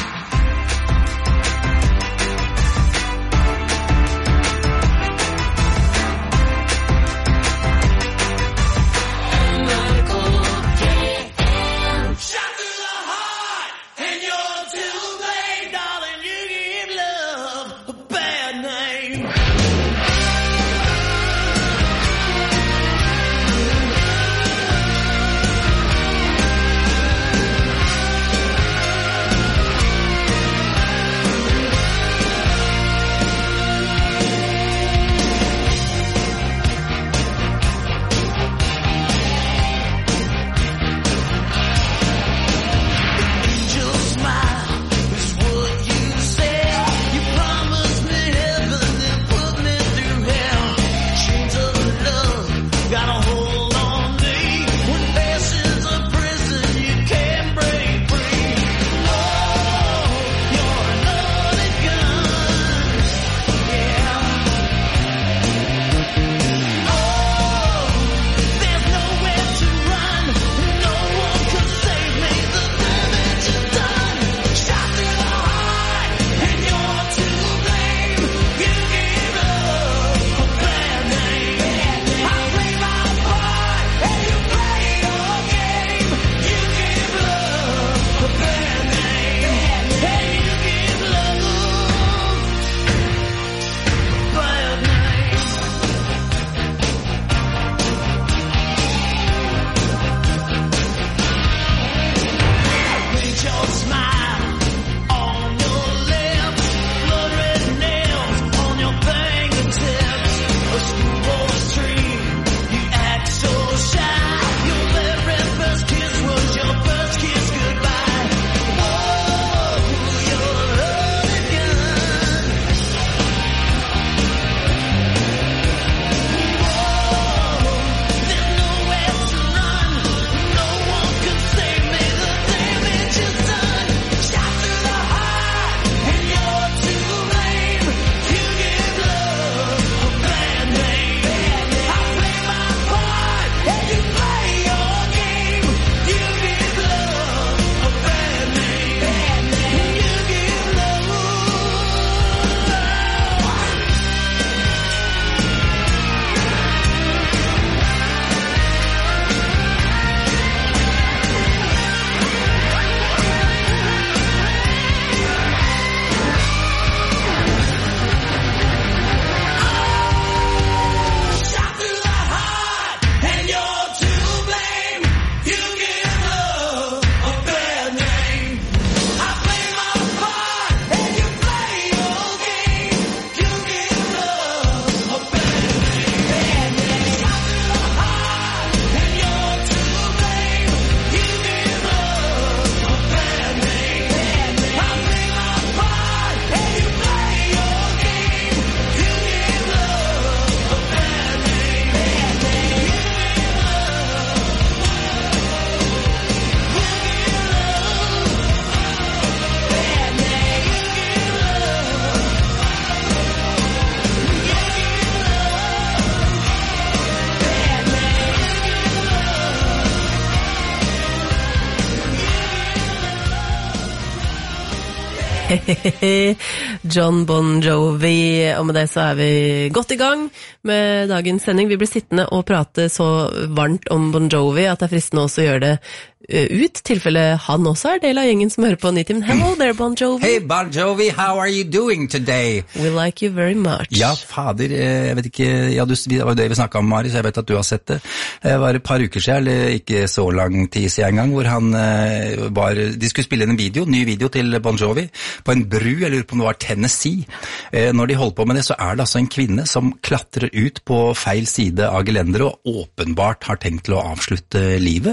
John Bon Jovi, og med det så er vi godt i gang med dagens sending. Vi blir sittende og prate så varmt om Bon Jovi at det er fristende også å gjøre det ut, tilfelle han også er del av gjengen som hører på Nitimen. Hello there, Bon Jovi. Hey, Bon Jovi, how are you doing today? We like you very much. Ja, fader, jeg vet ikke, ja, du, det var det vi snakket om, Mari, så jeg vet at du har sett det. Det var et par uker siden, eller ikke så lang tid siden en gang, hvor han var, de skulle spille en video, ny video til Bon Jovi, på en bru, eller på om det var Tennessee. Når de holdt på med det, så er det altså en kvinne som klatrer ut på feil side av gelenderet, og åpenbart har tenkt til å avslutte livet.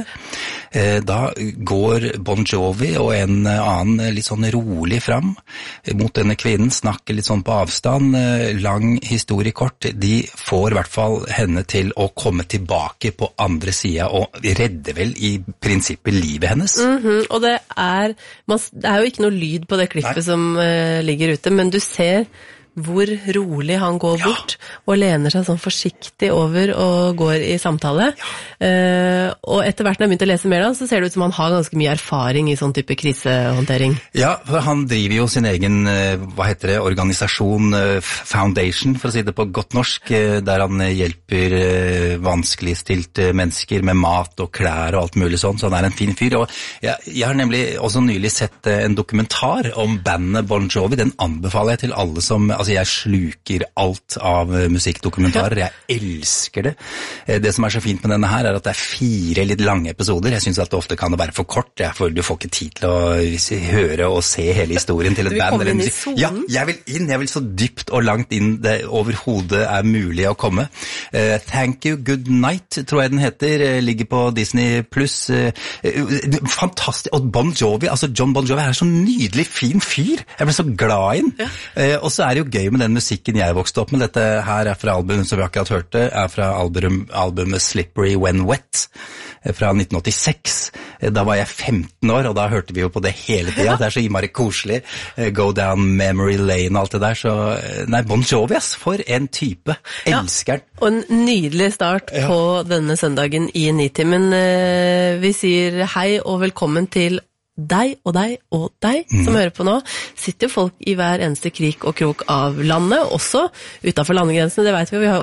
Da går Bon Jovi og en annen litt sånn rolig fram mot denne kvinnen, snakker litt sånn på avstand, lang historie kort. De får i hvert fall henne til å komme tilbake på andre siden og redde vel i prinsippet livet hennes. Mm-hmm. Og det er, man, det er jo ikke noe lyd på det klippet Nei. Som uh, ligger ute, men du ser hvor rolig han går bort ja. Og lener seg sånn forsiktig over og går i samtale. Ja. Uh, og etter hvert når jeg begynte å lese mer da, så ser det ut som han har ganske mye erfaring i sånn type krisehåndtering. Ja, for han driver jo sin egen, hva heter det, organisasjon, foundation, for å si det på godt norsk, der han hjelper vanskeligstilte mennesker med mat og klær og alt mulig sånn, så han er en fin fyr. Og jeg, jeg har nemlig også nylig sett en dokumentar om bandet Bon Jovi. Den anbefaler jeg til alle som, altså jeg sluker alt av musikkdokumentarer, jeg elsker det. Det som er så fint med denne her er at det er fire litt lange episoder. Jeg synes at det ofte kan det være for kort, for du får ikke tid til å høre og se hele historien til et band. Du vil komme inn i solen? Ja, jeg vil inn, jeg vil så dypt og langt inn det overhodet er mulig å komme. Uh, Thank You, Good Night, tror jeg den heter, ligger på Disney Plus. Uh, fantastisk, og Bon Jovi, altså John Bon Jovi er så nydelig fin fyr. Jeg ble så glad inn. Ja. Uh, og så er det jo gøy med den musikken jeg vokste opp med. Dette her er fra albumet som vi akkurat hørte, er fra album, albumet Slippery When Wet fra nitten åttiseks. Da var jeg femten år, og da hørte vi jo på det hele tiden. Det er så innmari koselig. Go Down Memory Lane og alt det der. Så, nei, Bon Jovi, ass, for en type. Elsker den. Ja, og en nydelig start ja. På denne søndagen i Nitimen. Vi sier hei og velkommen til deg og deg og deg som mm. hører på nå. Sitter jo folk i hver eneste krik og krok av landet, også utenfor landegrensene, det vet vi. Vi har